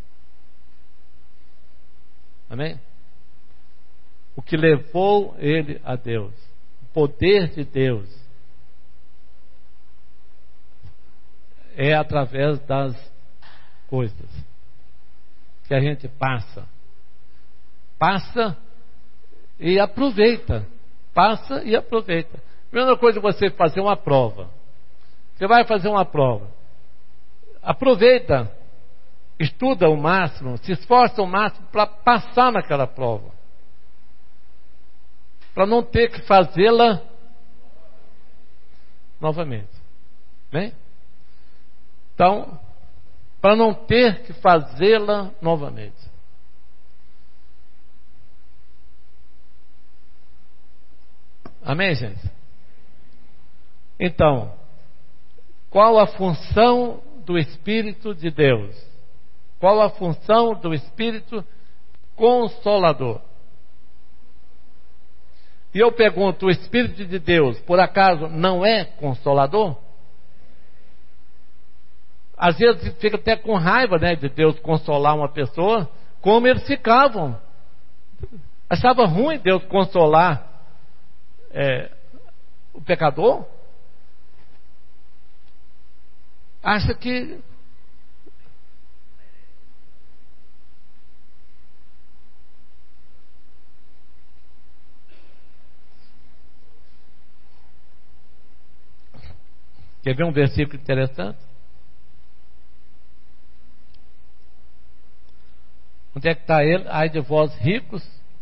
Amém? O que levou ele a Deus, o poder de Deus. é através das coisas que a gente passa. Passa e aproveita. Passa e aproveita. Primeira coisa é você fazer uma prova. Você vai fazer uma prova. Aproveita. Estuda o máximo. Se esforça o máximo para passar naquela prova. Para não ter que fazê-la novamente. Bem? Então, para não ter que fazê-la novamente. Amém, gente? Então, qual a função do Espírito de Deus? Qual a função do Espírito Consolador? E eu pergunto, o Espírito de Deus, por acaso, não é consolador? Às vezes fica até com raiva, né, de Deus consolar uma pessoa, como eles ficavam. Achava ruim Deus consolar é, o pecador. Acha que quer ver um versículo interessante? Onde é que está ele? Ai de vós ricos.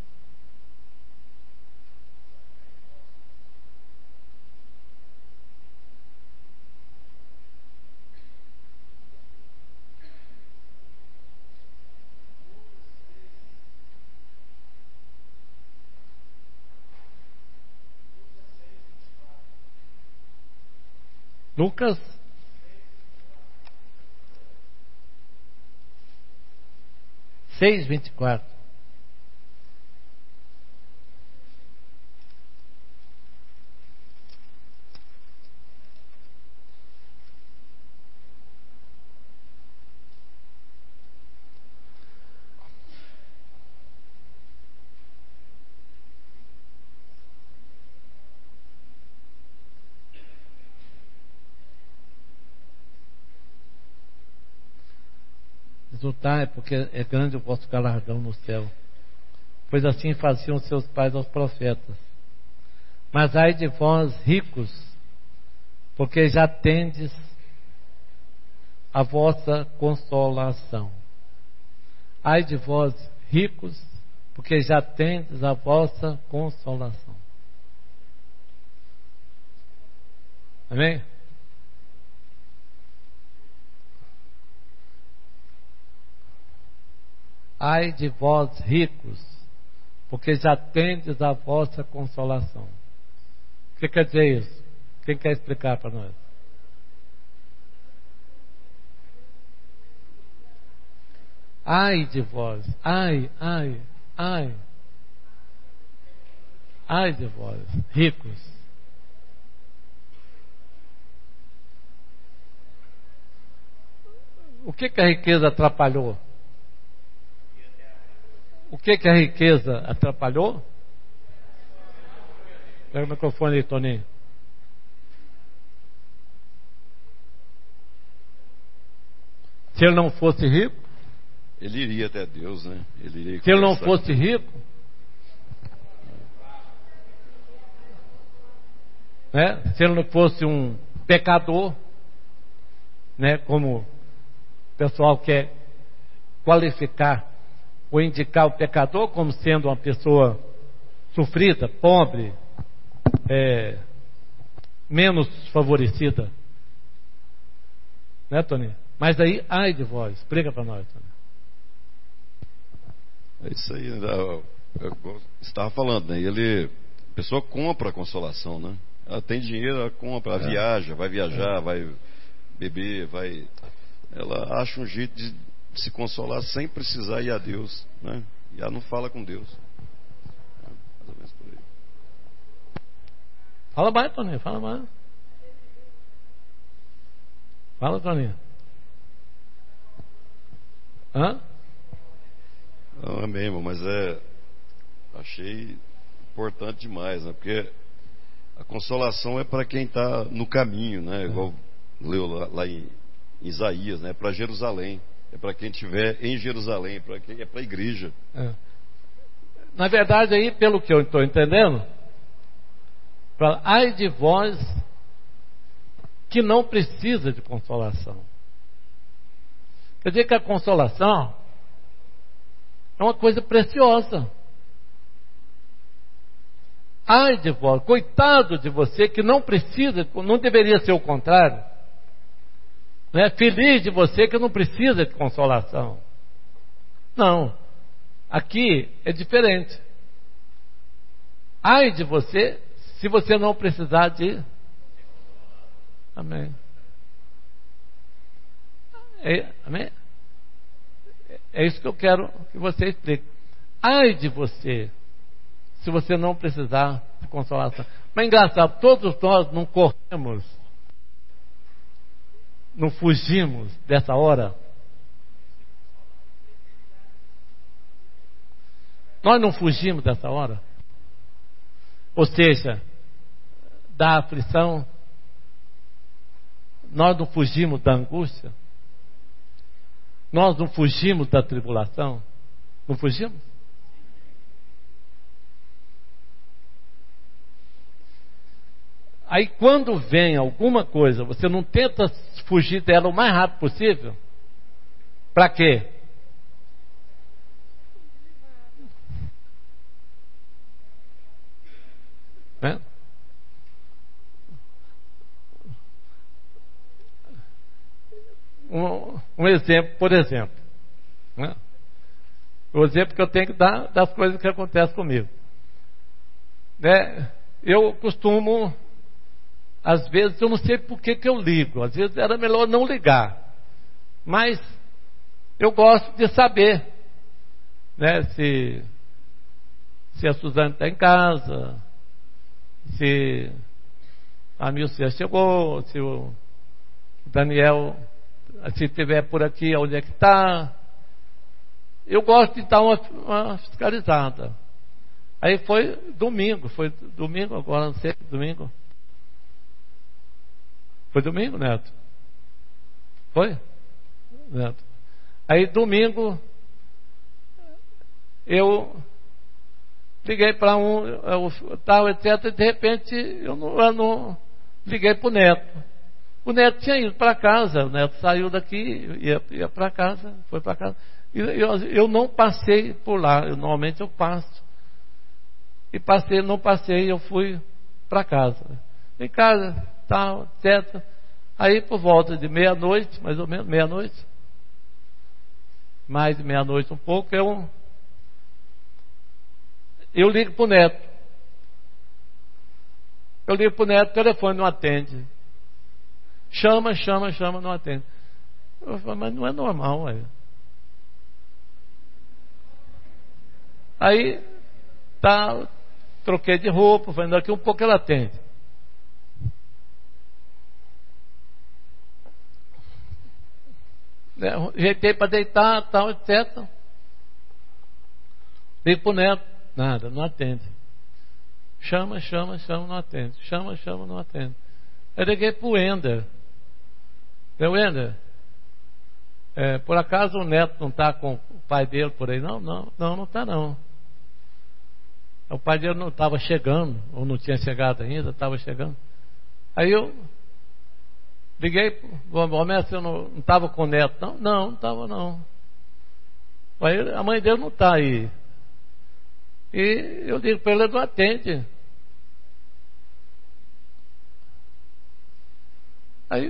Lucas seis, vinte e quatro. Exultai, porque é grande o vosso galardão no céu, pois assim faziam seus pais aos profetas. Mas ai de vós ricos, porque já tendes a vossa consolação. Ai de vós ricos, porque já tendes a vossa consolação. Amém? Ai de vós ricos, porque já tendes a vossa consolação. O que quer dizer isso? Quem quer explicar para nós? Ai de vós, ai, ai, ai, ai de vós, ricos. O que que a riqueza atrapalhou? O que que a riqueza atrapalhou? Pega o microfone aí, Toninho. Se ele não fosse rico, ele iria até Deus, né? Ele iria se ele não fosse rico, né? Se ele não fosse um pecador, né? Como o pessoal quer qualificar ou indicar o pecador como sendo uma pessoa sofrida, pobre, é, menos favorecida, né, Tony? Mas aí, ai de vós, explica para nós, Tony. É isso aí, eu, eu, eu estava falando, né? Ele, a pessoa compra a consolação, né? Ela tem dinheiro, ela compra, ela é. viaja, vai viajar, é. vai beber, vai. Ela acha um jeito de se consolar sem precisar ir a Deus, né? E ela não fala com Deus. Mais ou menos por aí. Fala mais, Toninho, fala mais. Fala, Toninho. Hã? Não, é mesmo, mas é. Achei importante demais, né? Porque a consolação é para quem está no caminho, né? Igual leu lá, lá em Isaías, né? É para Jerusalém. É para quem estiver em Jerusalém, para quem é para a igreja. É. Na verdade, aí, pelo que eu estou entendendo, fala, ai de vós que não precisa de consolação. Quer dizer que a consolação é uma coisa preciosa. Ai de vós, coitado de você que não precisa, não deveria ser o contrário. Né? Feliz de você que não precisa de consolação. Não. Aqui é diferente. Ai de você se você não precisar de... Amém. É, amém? É isso que eu quero que você explique. Ai de você se você não precisar de consolação. Mas é engraçado, todos nós não corremos, não fugimos dessa hora. Nós não fugimos dessa hora. Ou seja, da aflição. Nós não fugimos da angústia. Nós não fugimos da tribulação. Não fugimos? Aí quando vem alguma coisa, você não tenta fugir dela o mais rápido possível. Para quê? Né? Um, um exemplo, por exemplo. Né? O exemplo que eu tenho que dar das coisas que acontecem comigo. Né? Eu costumo, às vezes, eu não sei por que que eu ligo. Às vezes era melhor não ligar. Mas eu gosto de saber, né, se, se a Suzane está em casa, se a Milce já chegou, se o Daniel, se estiver por aqui, onde é que está. Eu gosto de dar uma, uma fiscalizada. Aí foi domingo, foi domingo agora, não sei, domingo. Foi domingo, Neto? Foi? Neto. Aí domingo eu liguei para um, eu, tal, etcétera. E de repente eu não, eu não liguei para o Neto. O Neto tinha ido para casa, o Neto saiu daqui, ia, ia para casa, foi para casa. E eu, eu não passei por lá, eu, normalmente eu passo. E passei, não passei, eu fui para casa. Em casa, tal, etcétera. Aí por volta de meia-noite, mais ou menos, meia-noite, mais de meia-noite um pouco, eu, eu ligo para o Neto. Eu ligo para o Neto, o telefone não atende. Chama, chama, chama, não atende. Eu falo, mas não é normal, ué. Aí, tá, troquei de roupa, falei, daqui um pouco ela atende. Né, ajeitei para deitar, tal, etcétera. Ligo pro Neto, nada, não atende. Chama, chama, chama, não atende. Chama, chama, não atende. Eu liguei pro Wender. Meu Wender, é, por acaso o Neto não está com o pai dele por aí? Não, não, não, não está não. O pai dele não estava chegando, ou não tinha chegado ainda, estava chegando. Aí eu liguei, bom, mestre, eu não estava com o Neto, não? Não, não estava não. Aí a mãe dele não está aí. E eu digo para ele, ele não atende. Aí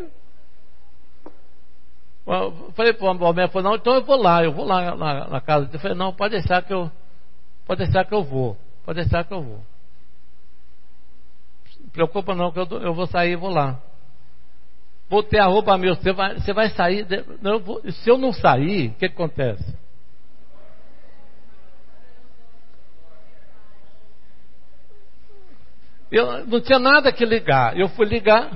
eu falei para o Balmé, falou, não, então eu vou lá, eu vou lá na, na casa dele. Eu falei, não, pode deixar que eu pode deixar que eu vou. Pode deixar que eu vou. Não preocupa não, que eu, eu vou sair e vou lá. Vou ter a roupa minha, você vai, você vai sair. De, não, eu vou, se eu não sair, o que, que acontece? Eu não tinha nada que ligar. Eu fui ligar.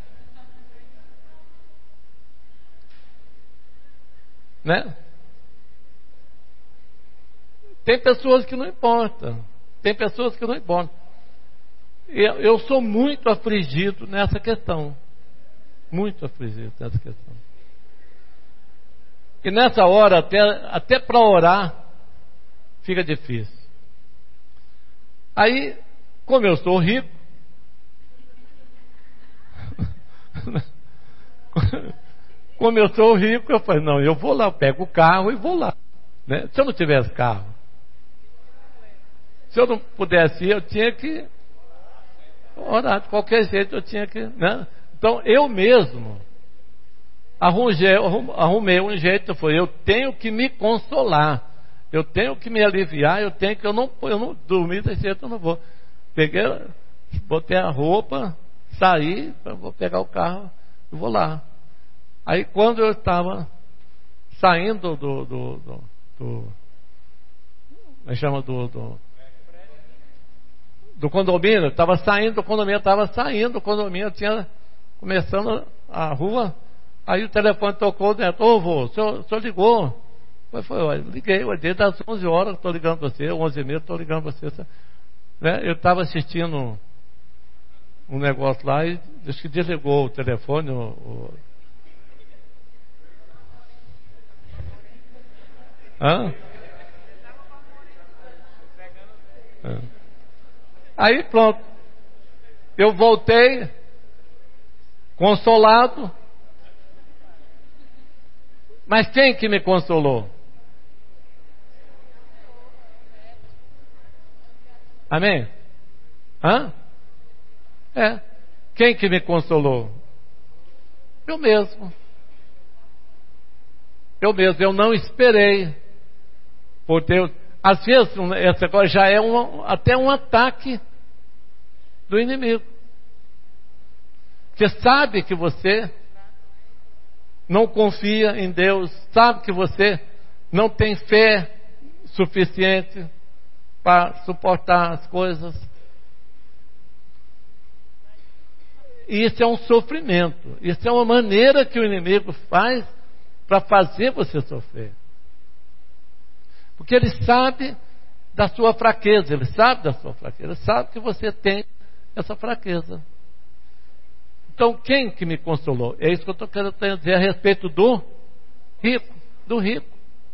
Né? Tem pessoas que não importam. Tem pessoas que não importam. Eu, eu sou muito afligido nessa questão. Muito afligido nessa questão. E nessa hora, até, até para orar, fica difícil. Aí, como eu sou rico, como eu sou rico, eu falei, não, eu vou lá, eu pego o carro e vou lá, né? Se eu não tivesse carro, se eu não pudesse ir, eu tinha que orar, de qualquer jeito eu tinha que, né? Então eu mesmo arrumei, arrumei um jeito, foi, eu tenho que me consolar, eu tenho que me aliviar, eu tenho que, eu não, eu não dormir desse jeito, eu não vou. Peguei, botei a roupa, saí, vou pegar o carro e vou lá. Aí quando eu estava saindo do, do, do, do como é chama, do, do, do condomínio, estava saindo do condomínio, estava saindo do condomínio, tinha começando a rua, aí o telefone tocou dentro, ô vô, o senhor, o senhor ligou? Foi, foi, eu liguei, eu desde as onze horas estou ligando para você, onze e meia estou ligando para você, né? Eu estava assistindo um negócio lá e acho que desligou o telefone, o, o... Hã? Hã? Aí pronto, eu voltei consolado, mas quem que me consolou? Amém? Hã? É. Quem que me consolou? Eu mesmo. Eu mesmo, eu não esperei por Deus. Às vezes, essa agora já é um, até um ataque do inimigo. Porque sabe que você não confia em Deus, sabe que você não tem fé suficiente para suportar as coisas. E isso é um sofrimento, isso é uma maneira que o inimigo faz para fazer você sofrer. Porque ele sabe da sua fraqueza, ele sabe da sua fraqueza, ele sabe que você tem essa fraqueza. Então, quem que me consolou? É isso que eu estou querendo dizer a respeito do rico, do rico.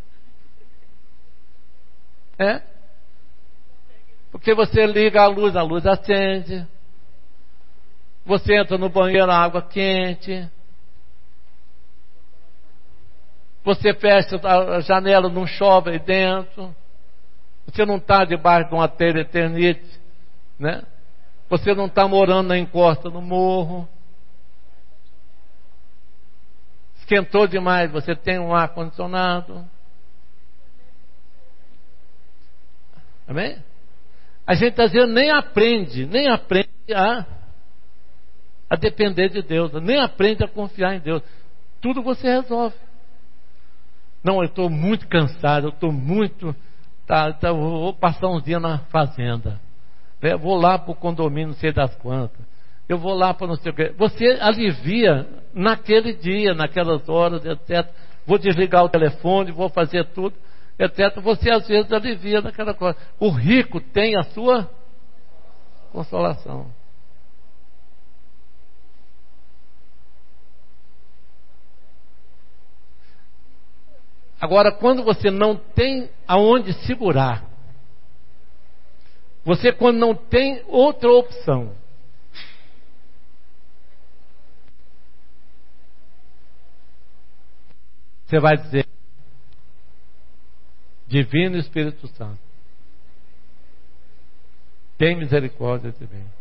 É? Porque você liga a luz, a luz acende. Você entra no banheiro, a água quente. Você fecha a janela, não chove aí dentro. Você não está debaixo de uma telha eternite, né? Você não está morando na encosta no morro. Esquentou demais, você tem um ar condicionado. Amém? A gente às vezes nem aprende, nem aprende a, a depender de Deus, nem aprende a confiar em Deus. Tudo você resolve. Não, eu estou muito cansado, eu estou muito. Tá, tá, vou passar uns dias na fazenda. Né? Vou lá para o condomínio, não sei das quantas. Eu vou lá para não sei o que. Você alivia naquele dia, naquelas horas, etcétera. Vou desligar o telefone, vou fazer tudo, etcétera. Você às vezes alivia naquela coisa. O rico tem a sua consolação. Agora, quando você não tem aonde segurar, você quando não tem outra opção, você vai dizer, Divino Espírito Santo, tem misericórdia de mim.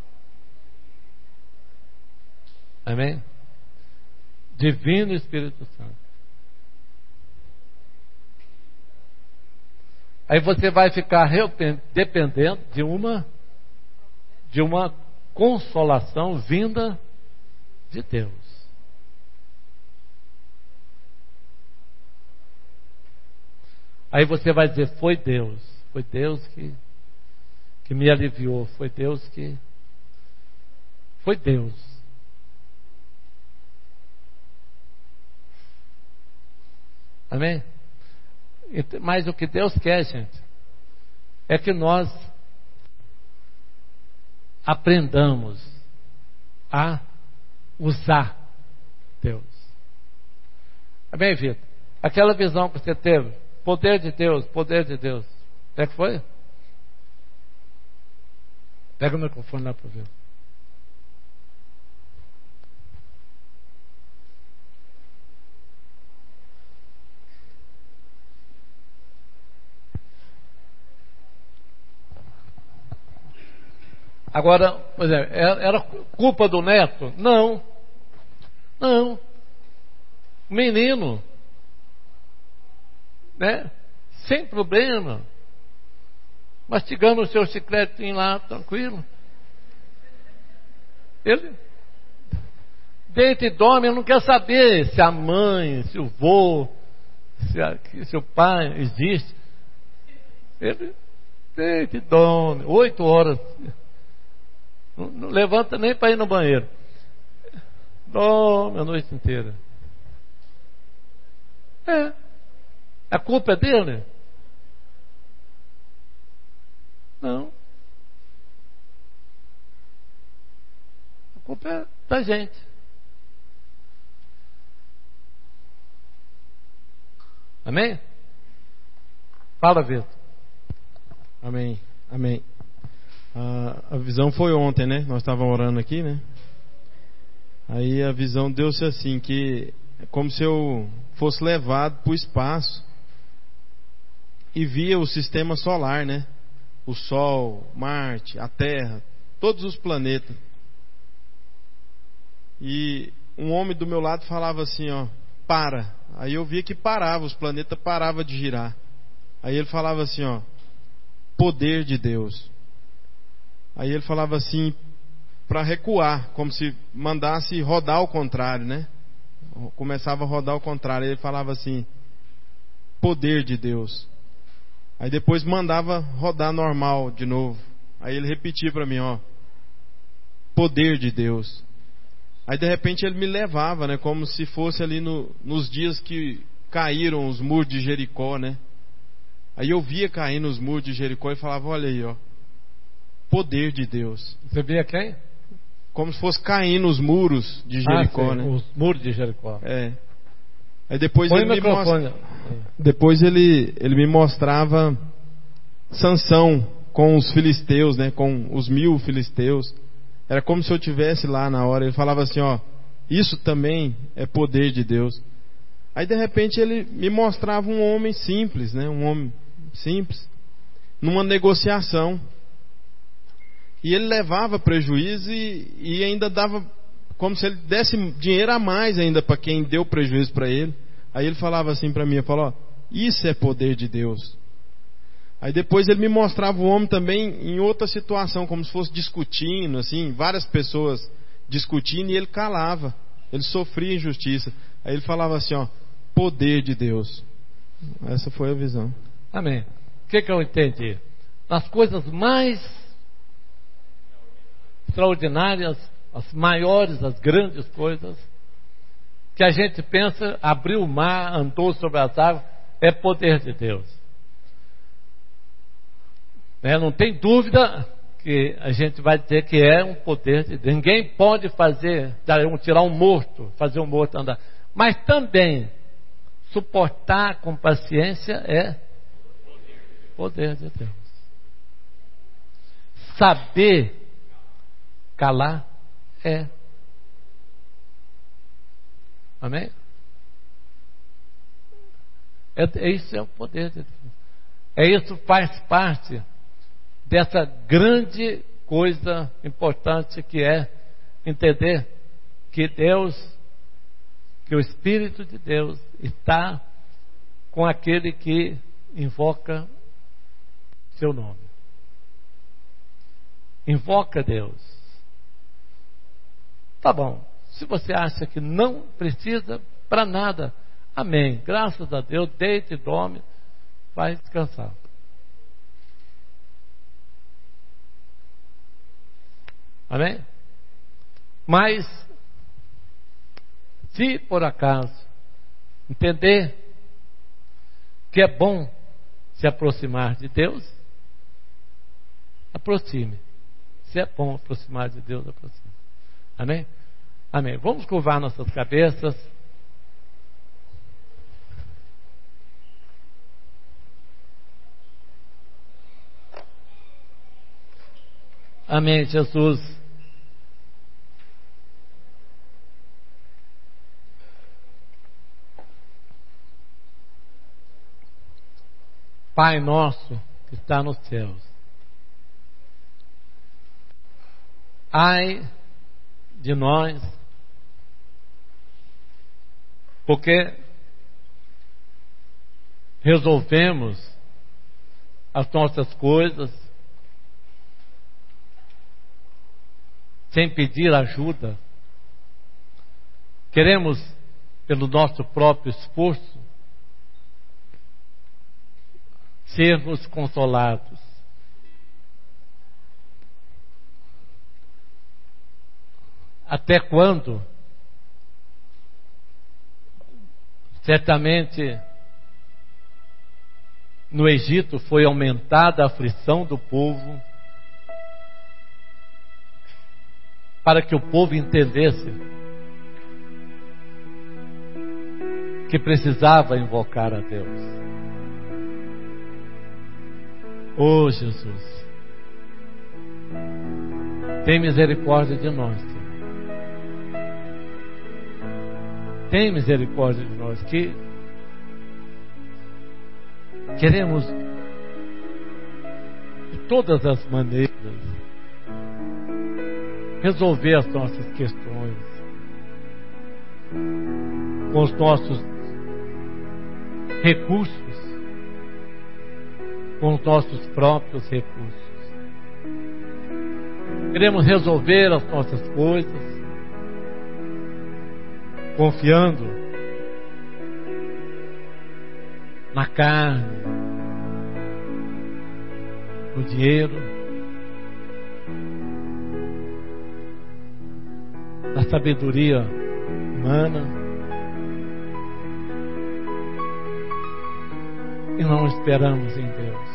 Amém? Divino Espírito Santo. Aí você vai ficar dependendo de uma de uma consolação vinda de Deus. Aí você vai dizer, foi Deus, foi Deus que, que me aliviou, foi Deus que... Foi Deus. Amém? Mas o que Deus quer, gente, é que nós aprendamos a usar Deus. Amém, Vitor? Aquela visão que você teve, poder de Deus, poder de Deus. O que foi? Pega o microfone lá para ver. Agora, por exemplo, era culpa do neto? Não. Não. Menino, né? Sem problema, mastigando o seu chicletinho lá, tranquilo. Ele deita e dorme, ele não quer saber se a mãe, se o vô, se, a, se o pai existe. Ele deita e dorme, oito horas. Não, não levanta nem para ir no banheiro. Dorme a noite inteira. É. A culpa é dele? Não. A culpa é da gente. Amém? Fala, Vitor. Amém. Amém. A, a visão foi ontem, né? Nós estávamos orando aqui, né? Aí a visão deu-se assim, que é como se eu fosse levado para o espaço e via o sistema solar, né? O Sol, Marte, a Terra, todos os planetas. E um homem do meu lado falava assim, ó, para. Aí eu via que parava, os planetas paravam de girar. Aí ele falava assim, ó, poder de Deus. Aí ele falava assim, para recuar, como se mandasse rodar ao contrário, né? Começava a rodar ao contrário. Aí ele falava assim, poder de Deus. Aí depois mandava rodar normal de novo. Aí ele repetia para mim, ó, poder de Deus. Aí de repente ele me levava, né? Como se fosse ali no, nos dias que caíram os muros de Jericó, né? Aí eu via caindo os muros de Jericó e falava, olha aí, ó, poder de Deus. Você via quem? Como se fosse caindo os muros de Jericó, ah, sim, né? Os muros de Jericó. É. Aí depois Põe ele me mostra... depois ele, ele me mostrava Sansão com os filisteus, né? Com os mil filisteus. Era como se eu tivesse lá na hora. Ele falava assim, ó, isso também é poder de Deus. Aí de repente ele me mostrava um homem simples, né? Um homem simples, numa negociação. E ele levava prejuízo e, e ainda dava, como se ele desse dinheiro a mais ainda para quem deu prejuízo para ele. Aí ele falava assim para mim, ele falou, ó, isso é poder de Deus. Aí depois ele me mostrava o homem também em outra situação, como se fosse discutindo, assim, várias pessoas discutindo e ele calava. Ele sofria injustiça. Aí ele falava assim, ó, poder de Deus. Essa foi a visão. Amém. O que, que eu entendi? Nas coisas mais extraordinárias, as maiores, as grandes coisas, que a gente pensa, abriu o mar, andou sobre as águas, é poder de Deus. Né? Não tem dúvida que a gente vai dizer que é um poder de Deus. Ninguém pode fazer, tirar um morto, fazer um morto andar. Mas também, suportar com paciência é poder de Deus. Saber calar é. Amém? É, é isso é o poder de Deus. É isso faz parte dessa grande coisa importante que é entender que Deus, que o Espírito de Deus está com aquele que invoca seu nome. Invoca Deus. Tá bom. Se você acha que não precisa para nada, amém. Graças a Deus, deite e dorme, vai descansar. Amém? Mas, se por acaso entender que é bom se aproximar de Deus, aproxime. Se é bom aproximar de Deus, aproxime. Amém? Amém. Vamos curvar nossas cabeças. Amém, Jesus. Pai nosso que está nos céus, ai de nós, porque resolvemos as nossas coisas sem pedir ajuda. Queremos, pelo nosso próprio esforço, sermos consolados. Até quando? Certamente no Egito foi aumentada a aflição do povo, para que o povo entendesse que precisava invocar a Deus. Oh Jesus, tem misericórdia de nós, Senhor. Tem misericórdia de nós, que queremos de todas as maneiras resolver as nossas questões com os nossos recursos, com os nossos próprios recursos. Queremos resolver as nossas coisas confiando na carne, no dinheiro, na sabedoria humana, e não esperamos em Deus.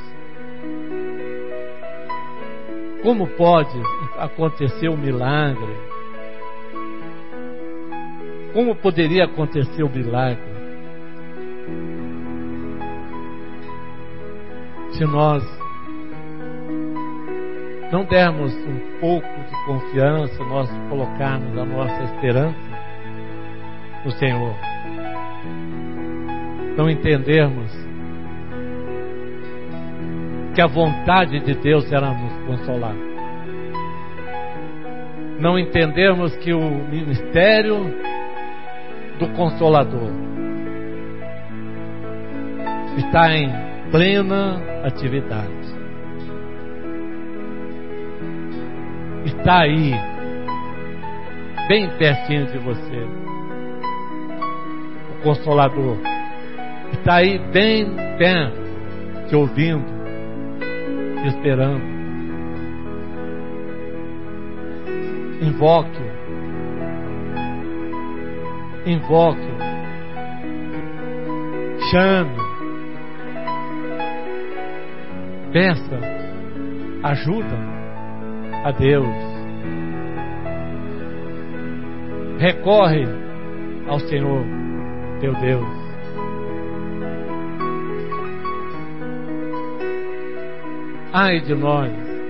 Como pode acontecer um milagre? Como poderia acontecer o milagre se nós não dermos um pouco de confiança, nós colocarmos a nossa esperança no Senhor, não entendermos que a vontade de Deus era nos consolar, não entendermos que o ministério do Consolador está em plena atividade, está aí, bem pertinho de você. O Consolador está aí, bem perto, te ouvindo, te esperando. Invoque-o, invoque-o, chame, peça ajuda a Deus, recorre ao Senhor teu Deus. Ai de nós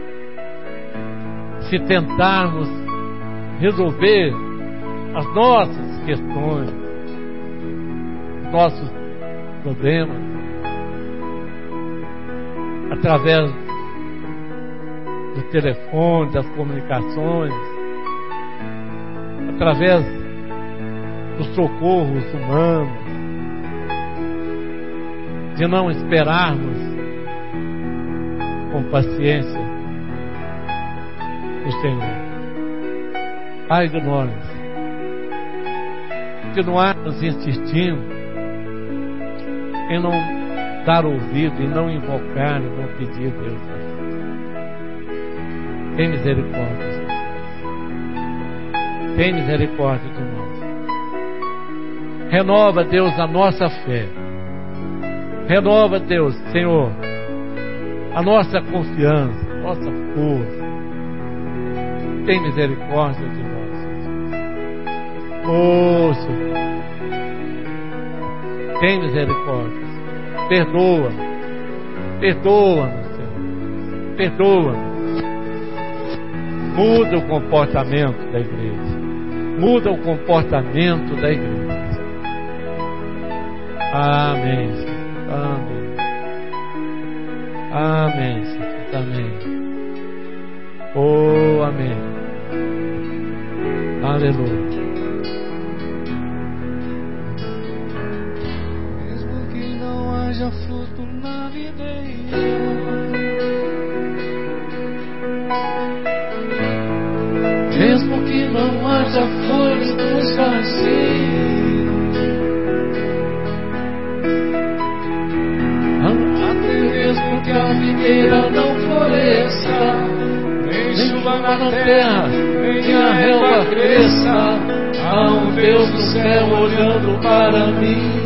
se tentarmos resolver as nossas questões, nossos problemas através do telefone, das comunicações, através dos socorros humanos, de não esperarmos com paciência o Senhor. Ai de nós, continuarmos insistindo em não dar ouvido, em não invocar, em não pedir a Deus. Tem misericórdia, Jesus. Tem misericórdia de nós. Renova, Deus, a nossa fé. Renova, Deus, Senhor, a nossa confiança, a nossa força. Tem misericórdia de nós. Oh, Senhor, tem misericórdia. Perdoa, perdoa-nos, Senhor, perdoa-nos. Muda o comportamento da igreja. Muda o comportamento da igreja. Amém. Amém. Amém. Amém. Oh, amém. Aleluia. Mesmo que não haja fruto na videira, mesmo que não haja flores no jardim, até mesmo que a videira não floresça, nem chuva na terra, nem a relva cresça, há um Deus do céu olhando para mim.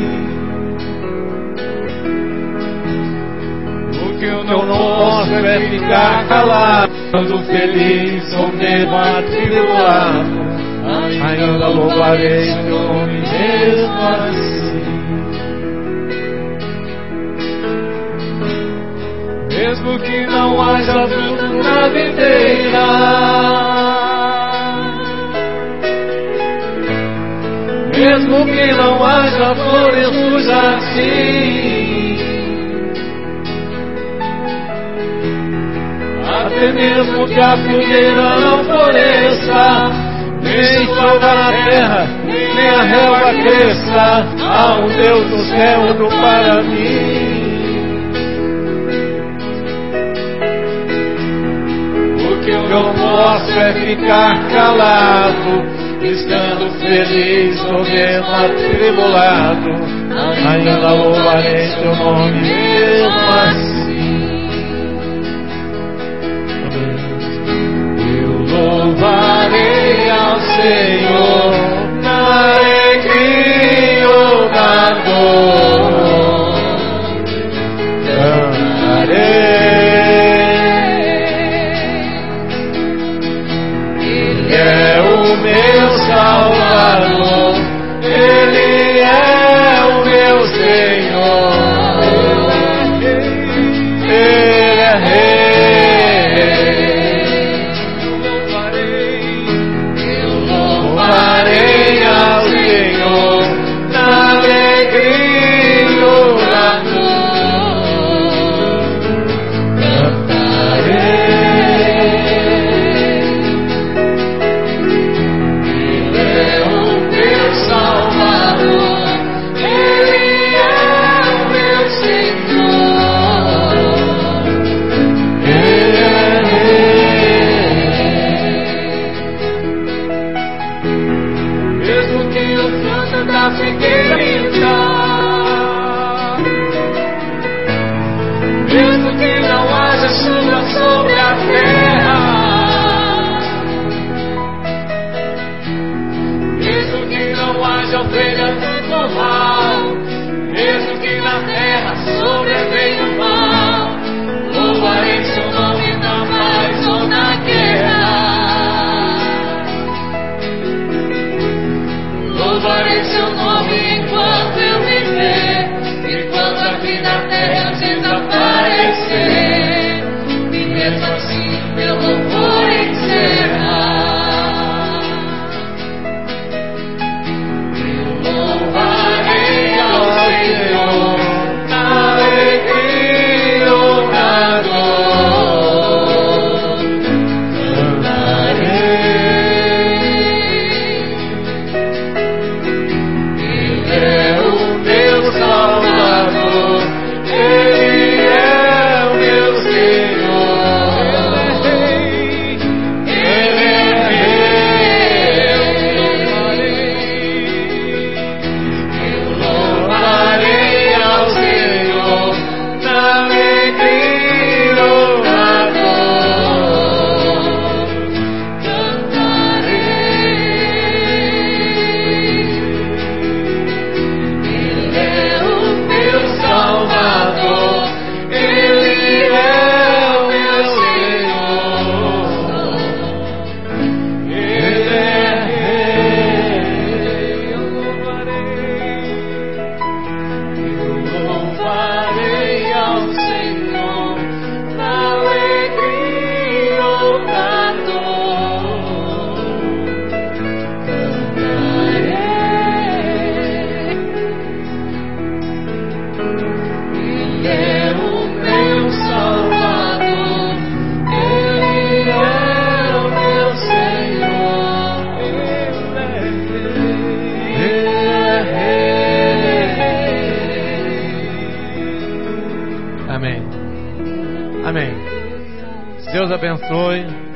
O que eu não, eu não posso é ficar calado, feliz ou mesmo atribulado, ainda louvarei teu nome mesmo assim. Mesmo que não haja fruto na videira, mesmo que não haja flores no jardim, até mesmo que a figueira não floresça, nem chova na terra, nem a relva cresça, há um Deus do céu olhando para mim. O que eu não posso é ficar calado, estando feliz ou mesmo atribulado, ainda louvarei teu nome mesmo assim. Eu louvarei ao Senhor na alegria ou na dor, cantarei. Ele é o meu Salvador, Ele é o meu Senhor. Deus abençoe.